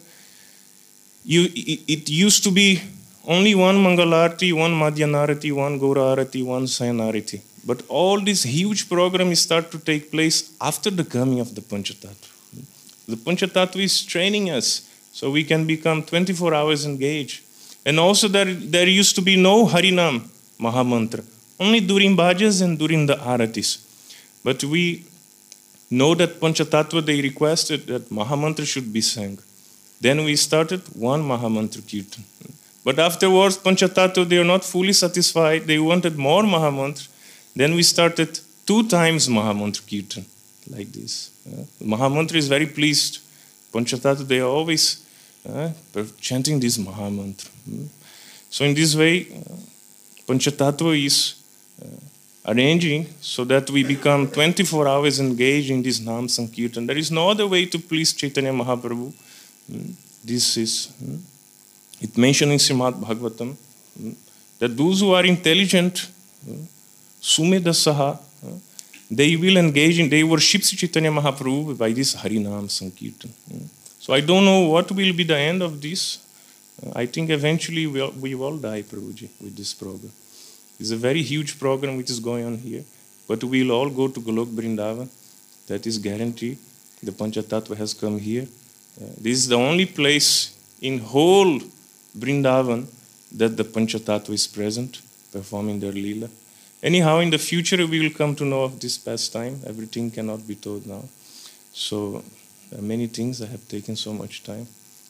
A: it used to be only one Mangalarati, one Madhyanarati, one Gaurarati, one Sayanarati. But all this huge program start to take place after the coming of the Panchatattva. The Panchatattva is training us so we can become 24 hours engaged. And also there used to be no Harinam Mahamantra, only during bhajas and during the aratis. But we know that Panchatattva, they requested that Mahamantra should be sang. Then we started one Mahamantra Kirtan. But afterwards, Panchatattva, they are not fully satisfied. They wanted more Mahamantra. Then we started 2 times Mahamantra Kirtan, like this. Mahamantra is very pleased. Panchatattva, they are always chanting this Mahamantra. So in this way, Panchatattva is arranging so that we become 24 hours engaged in this Nam Sankirtan. There is no other way to please Chaitanya Mahaprabhu. This is, it mentioned in Srimad Bhagavatam, that those who are intelligent, Sumedasaha, they will engage in, they worship Chaitanya Mahaprabhu by this Harinam Sankirtan. So I don't know what will be the end of this. I think eventually we will die, Prabhuji, with this program. It's a very huge program which is going on here. But we will all go to Golok Vrindavan. That is guaranteed. The Panchatattva has come here. This is the only place in whole Vrindavan that the Panchatattva is present, performing their Leela. Anyhow, in the future, we will come to know of this pastime. Everything cannot be told now. So, there are many things that have taken so much time.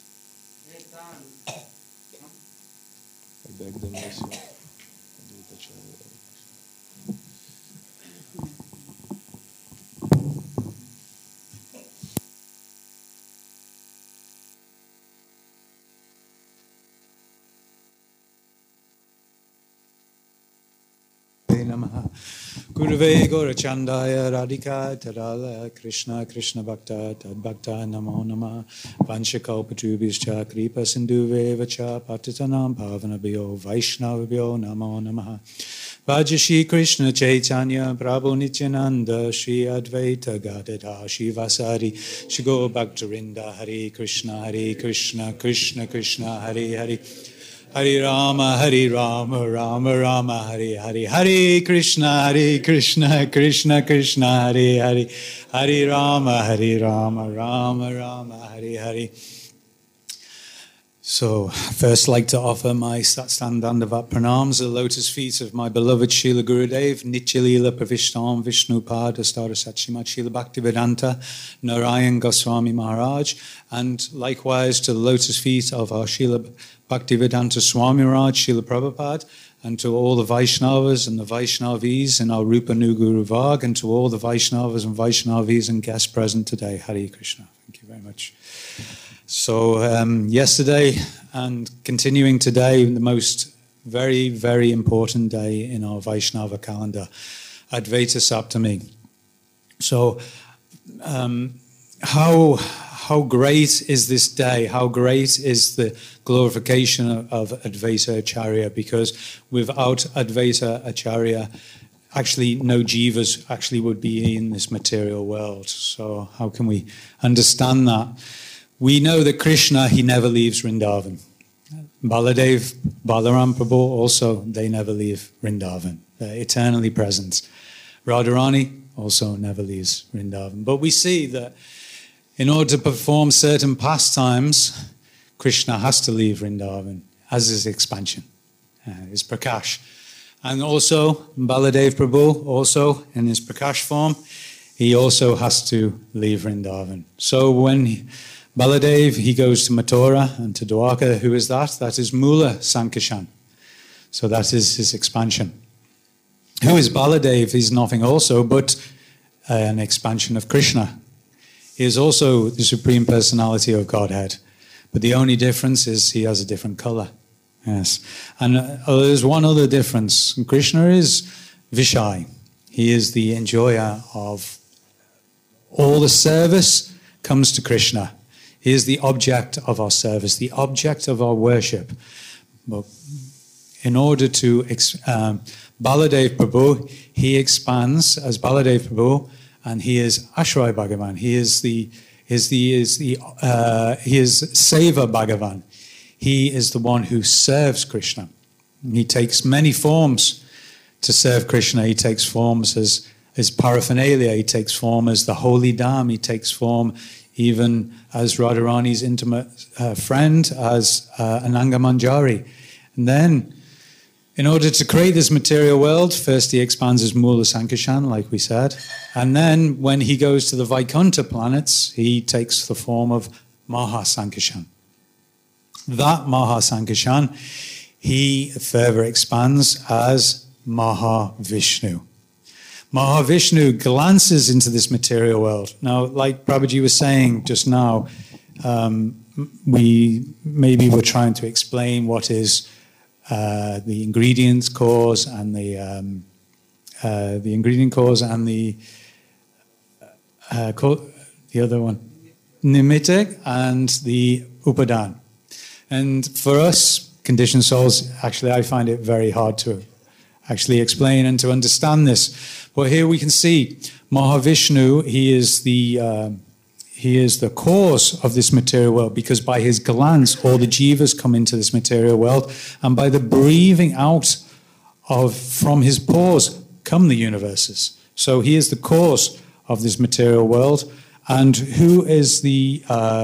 A: I beg the mercy.
C: Namaha Gurave Gaurachandaya Radhika Tadala Krishna Krishna Bhakta Tad Bhakta Namo Nama Vanchakalpatubhischa Kripa Sindhuve Vacha Patitanam Pavanabhyo Vaishnavabhyo Namo Namaha Vajashi Krishna Chaitanya Prabhu Nityananda Shri Advaita Gadadha Shri Vasari Shri Gaur Bhaktarinda Hare Krishna Krishna Krishna Hare Hare Hare Rama, Rama Rama, Hare Hare, Hare Krishna, Krishna Krishna, Hare Hare, Hare Rama, Rama Rama, Hare Hare. So, first like to offer my Satsang Dandavat Pranams at the lotus feet of my beloved Srila Gurudev, Nityalila Pravishtam Vishnupad Astara Sachimat Srila Bhaktivedanta Narayan Goswami Maharaj, and likewise to the lotus feet of our Srila Bhaktivedanta Swami Maharaj, Srila Prabhupada, and to all the Vaishnavas and the Vaishnavis in our Rupa Nuguru Varg, and to all the Vaishnavas and Vaishnavis and guests present today. Hare Krishna. Thank you very much. So yesterday and continuing today, the most very, very important day in our Vaishnava calendar, Advaita Saptami. So how great is this day? How great is the glorification of Advaita Acharya? Because without Advaita Acharya, actually no jivas actually would be in this material world. So how can we understand that? We know that Krishna, he never leaves Vrindavan. Baladev, Balaram Prabhu also, they never leave Vrindavan. They're eternally present. Radharani also never leaves Vrindavan. But we see that in order to perform certain pastimes, Krishna has to leave Vrindavan as his expansion, his Prakash. And also, Baladev Prabhu, also in his Prakash form, he also has to leave Vrindavan. So when Baladev, he goes to Mathura and to Dwarka. Who is that? That is Mula Sankishan. So that is his expansion. Who is Baladev? He's nothing also but an expansion of Krishna. He is also the Supreme Personality of Godhead. But the only difference is he has a different color. Yes. And there's one other difference. Krishna is Vishai. He is the enjoyer of All the service comes to Krishna. He is the object of our service, the object of our worship. But in order to Baladev Prabhu, he expands as Baladev Prabhu, and he is Ashray Bhagavan. He is Seva Bhagavan. He is the one who serves Krishna. He takes many forms to serve Krishna. He takes forms as paraphernalia. He takes form as the holy dham. He takes form even as Radharani's intimate friend, as Ananga Manjari. And then, in order to create this material world, first he expands as Mula Sankashan, like we said. And then, when he goes to the Vaikuntha planets, he takes the form of Maha Sankashan. That Maha Sankashan, he further expands as Mahavishnu. Mahavishnu glances into this material world. Now, like Prabhuji was saying just now, we were trying to explain what is the ingredients cause and the ingredient cause and the other one, nimitta, and the upadan. And for us, conditioned souls, actually, I find it very hard to actually explain and to understand this. But here we can see Mahavishnu, he is the cause of this material world, because by his glance, all the jivas come into this material world, and by the breathing out from his pores come the universes. So he is the cause of this material world. And who is the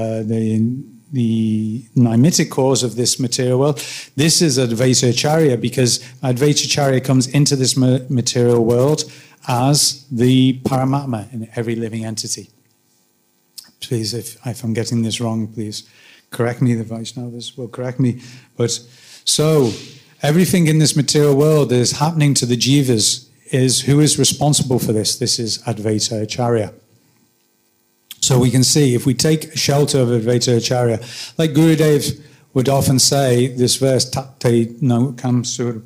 C: nimitic cause of this material world? This is Advaita Acharya, because Advaita Acharya comes into this material world as the Paramatma in every living entity. Please, if I'm getting this wrong, please correct me. The Vaishnavas will correct me. But so everything in this material world that is happening to the jivas is who is responsible for this? This is Advaita Acharya. So we can see, if we take shelter of Advaita Acharya, like Gurudev would often say, this verse, Tate nu kampam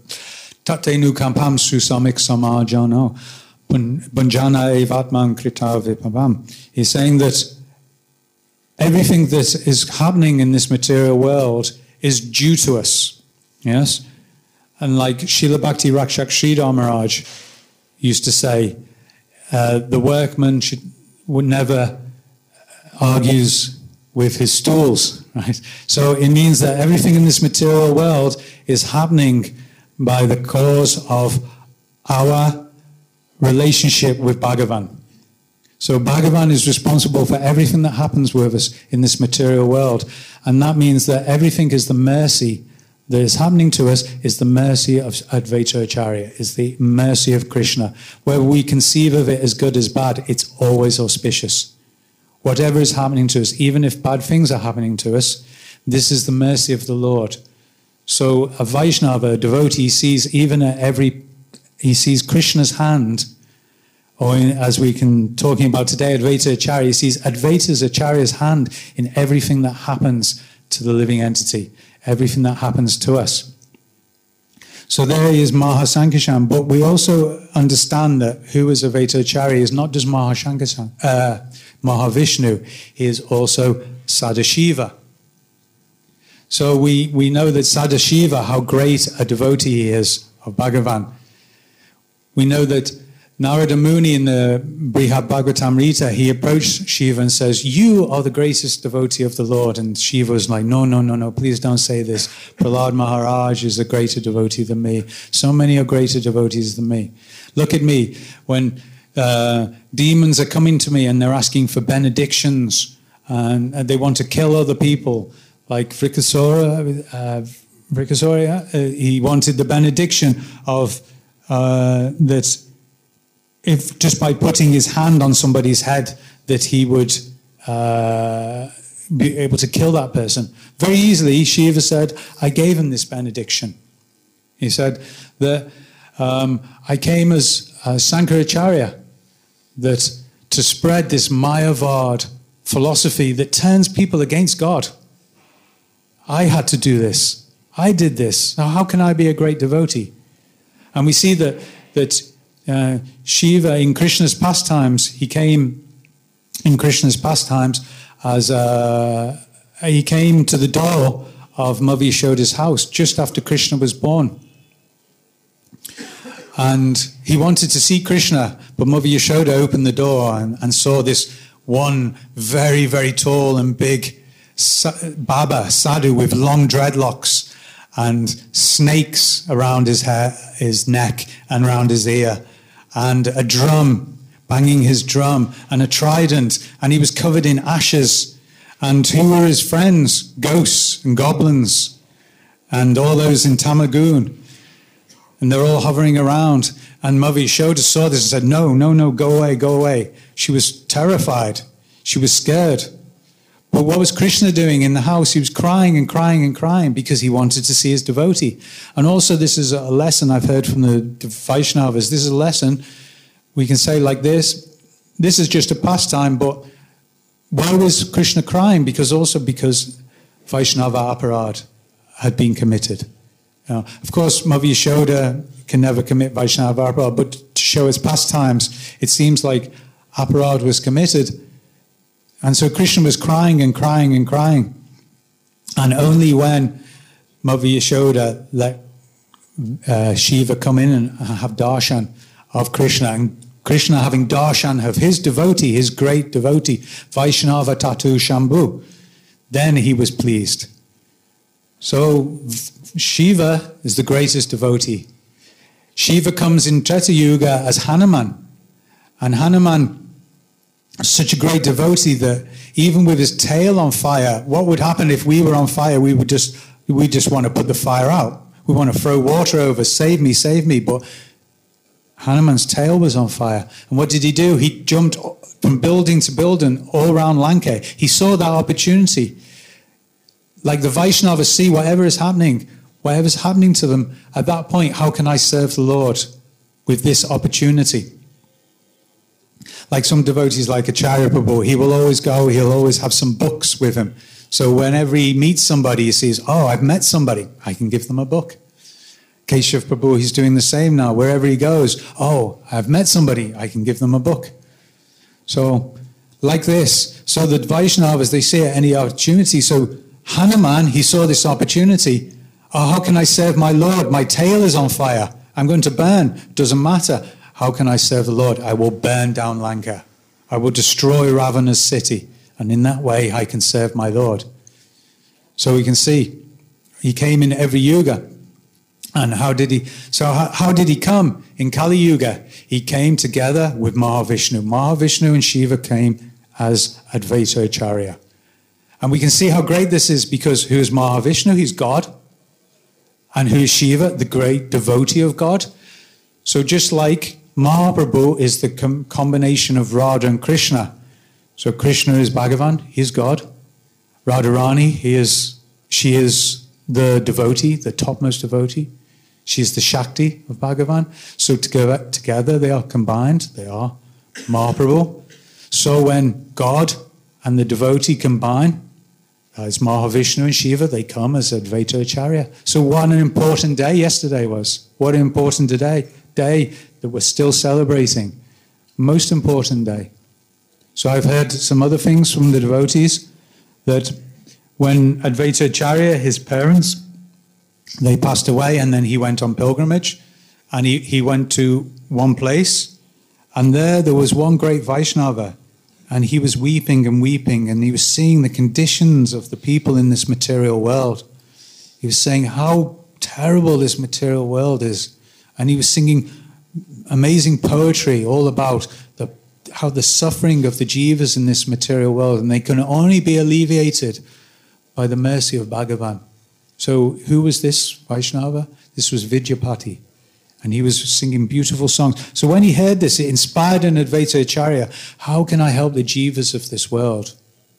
C: susamik samajano bunjana evatman krita vipabam. He's saying that everything that is happening in this material world is due to us. Yes? And like Srila Bhakti Rakshak Sridhar Maharaj used to say, the workman would never argues with his stools, right? So it means that everything in this material world is happening by the cause of our relationship with Bhagavan. So Bhagavan is responsible for everything that happens with us in this material world. And that means that everything is the mercy that is happening to us is the mercy of Advaita Acharya, is the mercy of Krishna. Whether we conceive of it as good as bad, it's always auspicious. Whatever is happening to us, even if bad things are happening to us, this is the mercy of the Lord. So a Vaishnava, a devotee, sees he sees Krishna's hand, or as we can talking about today, Advaita Acharya, he sees Advaita Acharya's hand in everything that happens to the living entity, everything that happens to us. So there is Mahasankashan, but we also understand that who is Advaita Acharya is not just Mahavishnu, he is also Sadashiva. So we know that Sadashiva, how great a devotee he is of Bhagavan. We know that Narada Muni in the Brihad Bhagavatamrita, he approached Shiva and says, "You are the greatest devotee of the Lord." And Shiva was like, no, please don't say this. Prahlad Maharaj is a greater devotee than me. So many are greater devotees than me. Look at me. When demons are coming to me and they're asking for benedictions and they want to kill other people, like Vrikasura, he wanted the benediction of that if just by putting his hand on somebody's head that he would be able to kill that person. Very easily, Shiva said, I gave him this benediction. He said that I came as Sankaracharya, that to spread this Mayavad philosophy that turns people against God. I had to do this. I did this. Now, how can I be a great devotee? And we see that Shiva, in Krishna's pastimes, he came in Krishna's pastimes as he came to the door of Mother Yashoda's house just after Krishna was born. And he wanted to see Krishna, but Mother Yashoda opened the door and saw this one very, very tall and big Baba, sadhu, with long dreadlocks and snakes around his hair, his neck and around his ear, and a drum, banging his drum, and a trident, and he was covered in ashes. And who were his friends? Ghosts and goblins and all those in Tamagun. And they're all hovering around. And Mother Yashoda saw this and said, no, go away, go away. She was terrified. She was scared. But what was Krishna doing in the house? He was crying and crying and crying because he wanted to see his devotee. And also this is a lesson I've heard from the Vaishnavas. This is a lesson we can say like this. This is just a pastime, but why was Krishna crying? Because Vaishnava aparad had been committed. Now, of course, Mother Yashoda can never commit Vaishnava aparad, but to show its pastimes, it seems like aparad was committed. And so Krishna was crying and crying and crying. And only when Mother Yashoda let Shiva come in and have darshan of Krishna, and Krishna having darshan of his devotee, his great devotee, Vaishnava Tatu Shambhu, then he was pleased. So Shiva is the greatest devotee. Shiva comes in Treta Yuga as Hanuman. And Hanuman is such a great devotee that even with his tail on fire, what would happen if we were on fire? We just want to put the fire out. We want to throw water over, save me, save me. But Hanuman's tail was on fire. And what did he do? He jumped from building to building all around Lanka. He saw that opportunity. Like the Vaishnavas see whatever's happening to them, at that point, how can I serve the Lord with this opportunity? Like some devotees like Acharya Prabhu, he will always go, he'll always have some books with him. So whenever he meets somebody, he sees, oh, I've met somebody, I can give them a book. Keshav Prabhu, he's doing the same now. Wherever he goes, oh, I've met somebody, I can give them a book. So like this. So the Vaishnavas, they see any opportunity. So Hanuman, he saw this opportunity. Oh, how can I serve my Lord? My tail is on fire. I'm going to burn. Doesn't matter. How can I serve the Lord? I will burn down Lanka. I will destroy Ravana's city. And in that way, I can serve my Lord. So we can see, he came in every yuga. And how did he come in Kali Yuga? He came together with Mahavishnu. Mahavishnu and Shiva came as Advaita Acharya. And we can see how great this is because who is Mahavishnu? He's God. And who is Shiva? The great devotee of God. So just like Mahaprabhu is the combination of Radha and Krishna. So Krishna is Bhagavan, he's God. Radharani, she is the devotee, the topmost devotee. She is the Shakti of Bhagavan. So together they are combined, they are Mahaprabhu. So when God and the devotee combine, as Mahavishnu and Shiva, they come as Advaita Acharya. So what an important day yesterday was. What an important day that we're still celebrating. Most important day. So I've heard some other things from the devotees that when Advaita Acharya, his parents, they passed away and then he went on pilgrimage and he went to one place and there was one great Vaishnava and he was weeping and weeping and he was seeing the conditions of the people in this material world. He was saying how terrible this material world is. And he was singing amazing poetry all about how the suffering of the jivas in this material world, and they can only be alleviated by the mercy of Bhagavan. So who was this Vaishnava? This was Vidyapati. And he was singing beautiful songs. So when he heard this, it inspired an Advaita Acharya. How can I help the jivas of this world?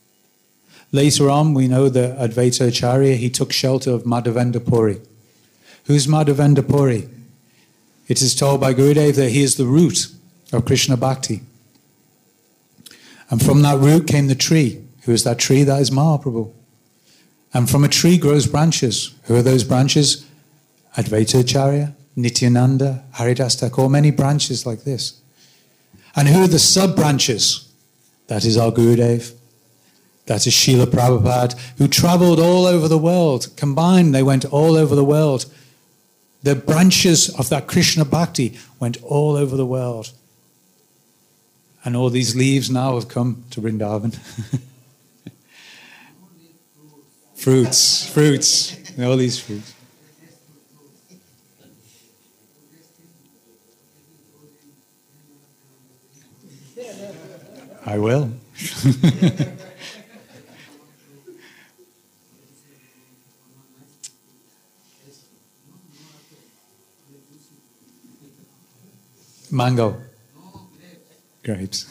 C: Later on, we know that Advaita Acharya, he took shelter of Madhavendra Puri. Who's Madhavendra Puri? It is told by Gurudev that he is the root of Krishna Bhakti. And from that root came the tree. Who is that tree? That is Mahaprabhu. And from a tree grows branches. Who are those branches? Advaita Acharya, Nityananda, Haridas Thakur, many branches like this. And who are the sub-branches? That is our Gurudev. That is Srila Prabhupada, who traveled all over the world. Combined, they went all over the world. The branches of that Krishna Bhakti went all over the world. And all these leaves now have come to Vrindavan. fruits, all these fruits. I will. Mango. Grapes.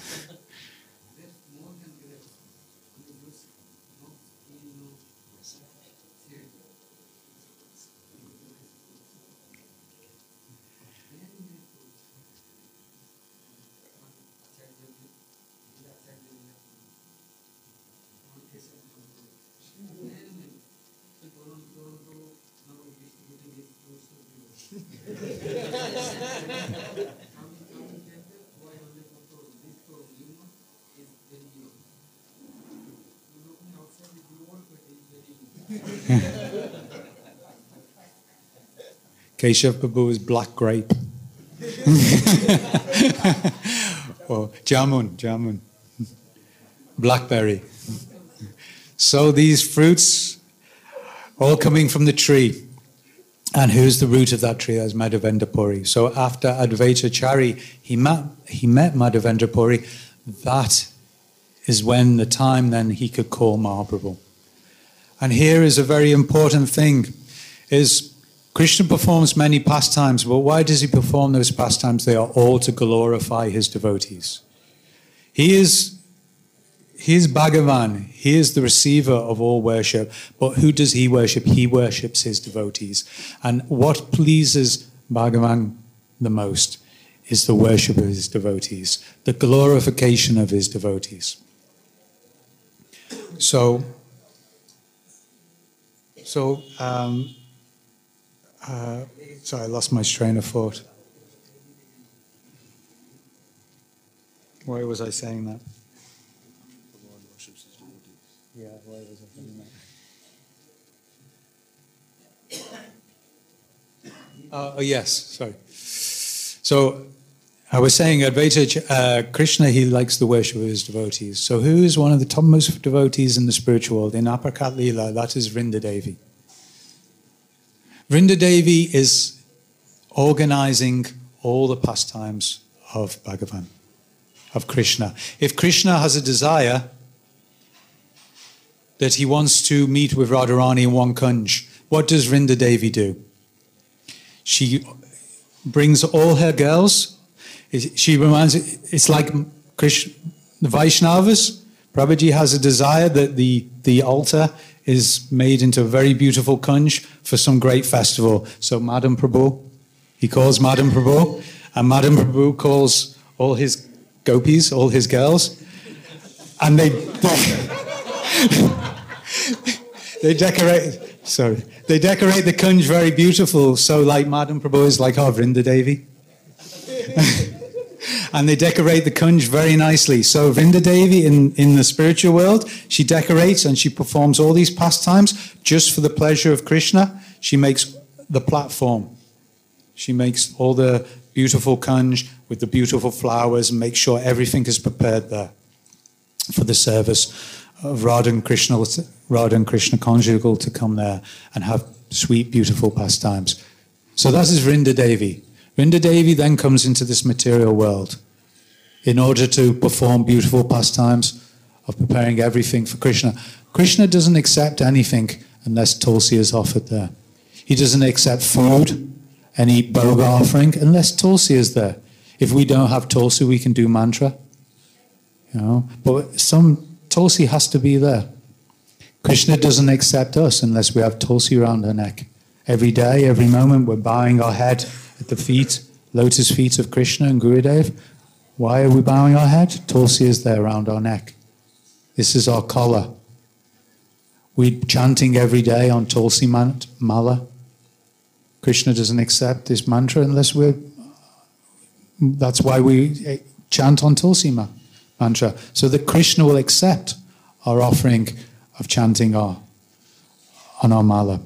C: Keshav Prabhu is black grape. Or jamun. Blackberry. So these fruits all coming from the tree. And who's the root of that tree? That's Madhavendra Puri. So after Advaita Chari, he met Madhavendra Puri. That is when the time then he could call Mahaprabhu. And here is a very important thing, is Krishna performs many pastimes, but why does he perform those pastimes? They are all to glorify his devotees. He is Bhagavan. He is the receiver of all worship. But who does he worship? He worships his devotees. And what pleases Bhagavan the most is the worship of his devotees, the glorification of his devotees. Sorry, I lost my train of thought. Why was I saying that? Yeah, why was I saying that? Oh, yes, sorry. So I was saying Advaita Krishna, he likes the worship of his devotees. So who is one of the topmost devotees in the spiritual world? In Aprakat Leela, that is Vrinda Devi. Vrinda Devi is organizing all the pastimes of Bhagavan, of Krishna. If Krishna has a desire that he wants to meet with Radharani in one kunj, what does Vrinda Devi do? She brings all her girls. It's like Krishna, the Vaishnavas. Prabhuji has a desire that the altar is made into a very beautiful kunj for some great festival. So Madam Prabhu, he calls Madam Prabhu, and Madam Prabhu calls all his gopis, all his girls, and they decorate. Sorry, they decorate the kunj very beautiful. So like Madam Prabhu is like our Vrinda Devi. And they decorate the kunj very nicely. So Vrinda Devi in the spiritual world, she decorates and she performs all these pastimes just for the pleasure of Krishna. She makes the platform. She makes all the beautiful kunj with the beautiful flowers and makes sure everything is prepared there for the service of Radha and Krishna conjugal to come there and have sweet, beautiful pastimes. So that is Vrinda Devi. Vrinda Devi then comes into this material world in order to perform beautiful pastimes of preparing everything for Krishna. Krishna doesn't accept anything unless Tulsi is offered there. He doesn't accept food, any bhoga offering, unless Tulsi is there. If we don't have Tulsi, we can do mantra. But some Tulsi has to be there. Krishna doesn't accept us unless we have Tulsi around our neck. Every day, every moment, we're bowing our head at the feet, lotus feet of Krishna and Gurudev. Why are we bowing our head? Tulsi is there around our neck. This is our collar. We're chanting every day on Tulsi Mala. Krishna doesn't accept this mantra unless that's why we chant on Tulsi mantra, so that Krishna will accept our offering of chanting on our mala.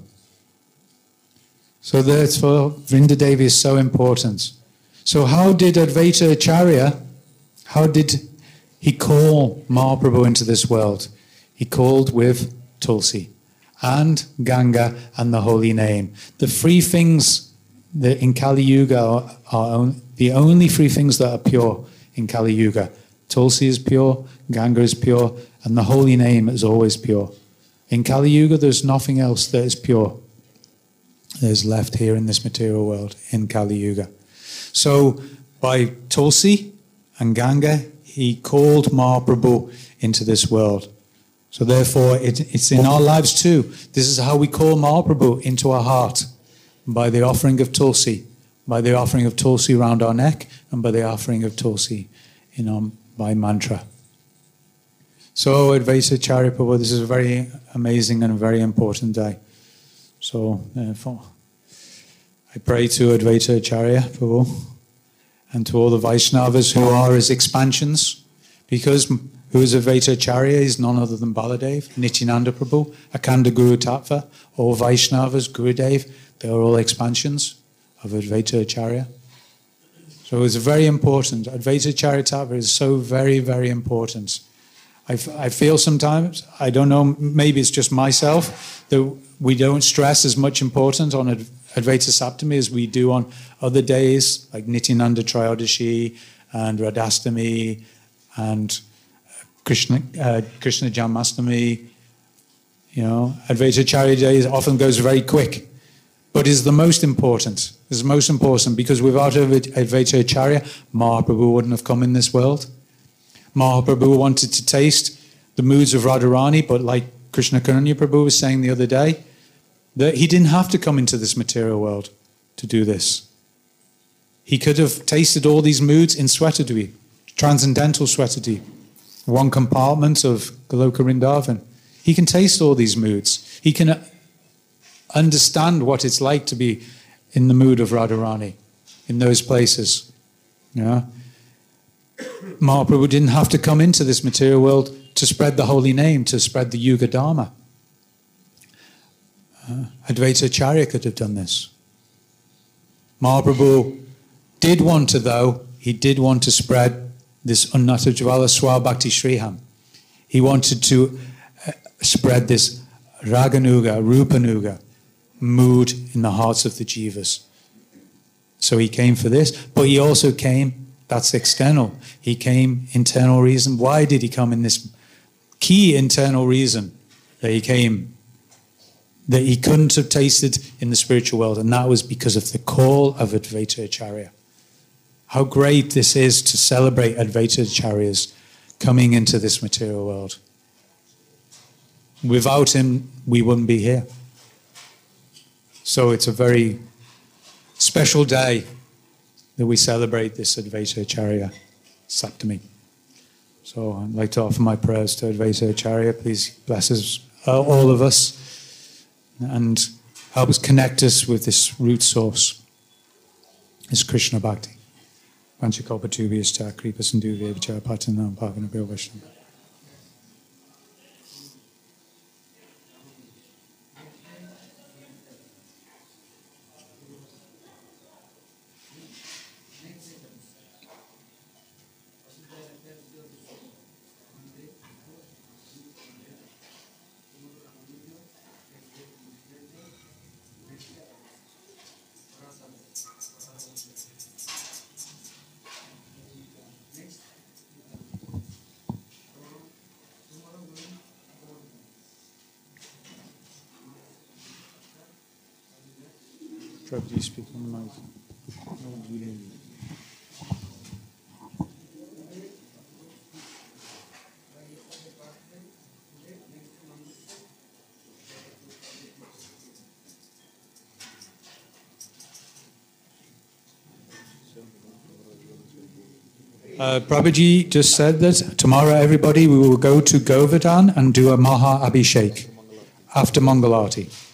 C: So therefore, Vrindadevi is so important. So how did Advaita Acharya, how did he call Mahaprabhu into this world? He called with Tulsi and Ganga and the holy name. The three things that in Kali Yuga are the only three things that are pure in Kali Yuga. Tulsi is pure, Ganga is pure, and the holy name is always pure. In Kali Yuga, there's nothing else that is pure that is left here in this material world in Kali Yuga. So by Tulsi and Ganga, he called Mahaprabhu into this world. So therefore, it's in our lives too. This is how we call Mahaprabhu into our heart, by the offering of Tulsi, by the offering of Tulsi around our neck, and by the offering of Tulsi by mantra. So Advaita Acharya Prabhu, this is a very amazing and a very important day. So therefore, I pray to Advaita Acharya Prabhu and to all the Vaishnavas who are his expansions, because who is Advaita Acharya is none other than Baladev, Nityananda Prabhu, Akanda Guru Tattva, all Vaishnavas, Gurudev, they are all expansions of Advaita Acharya. So it's very important. Advaita Acharya Tattva is so very, very important. I feel sometimes, I don't know, maybe it's just myself, that we don't stress as much importance on Advaita Saptami as we do on other days, like Nityananda Trayodasi and Radhastami and Krishna Janmastami. Advaita Acharya Day often goes very quick, but is the most important. Is the most important because without Advaita Acharya, Mahaprabhu wouldn't have come in this world. Mahaprabhu wanted to taste the moods of Radharani, but like Krishna Chaitanya Prabhu was saying the other day, that he didn't have to come into this material world to do this. He could have tasted all these moods in Swetadvi, transcendental Swetadvi, one compartment of Goloka Vrindavan. He can taste all these moods. He can understand what it's like to be in the mood of Radharani, in those places. Mahaprabhu didn't have to come into this material world to spread the holy name, to spread the Yuga Dharma. Advaita Acharya could have done this. Mahaprabhu did want to, though, he did want to spread this Unnata Jvala Swabhakti Sriham. He wanted to spread this Raganuga, Rupanuga mood in the hearts of the jivas. So he came for this, but he also came, that's external. He came internal reason. Why did he come in this key internal reason that he came, that he couldn't have tasted in the spiritual world? And that was because of the call of Advaita Acharya. How great this is to celebrate Advaita Acharyas coming into this material world. Without him, we wouldn't be here. So it's a very special day that we celebrate this Advaita Acharya Saptami. So I'd like to offer my prayers to Advaita Acharya. Please bless us, all of us, and help us connect us with this root source, this Krishna Bhakti. Vanchakopatubhyascha kripa sindhuvya vichara patanam pavanabhyo vaishnava. Trevor, do you speak on the mic? No, you hear me. Prabhuji just said that tomorrow, everybody, we will go to Govardhan and do a Maha Abhishek after Mangalarti.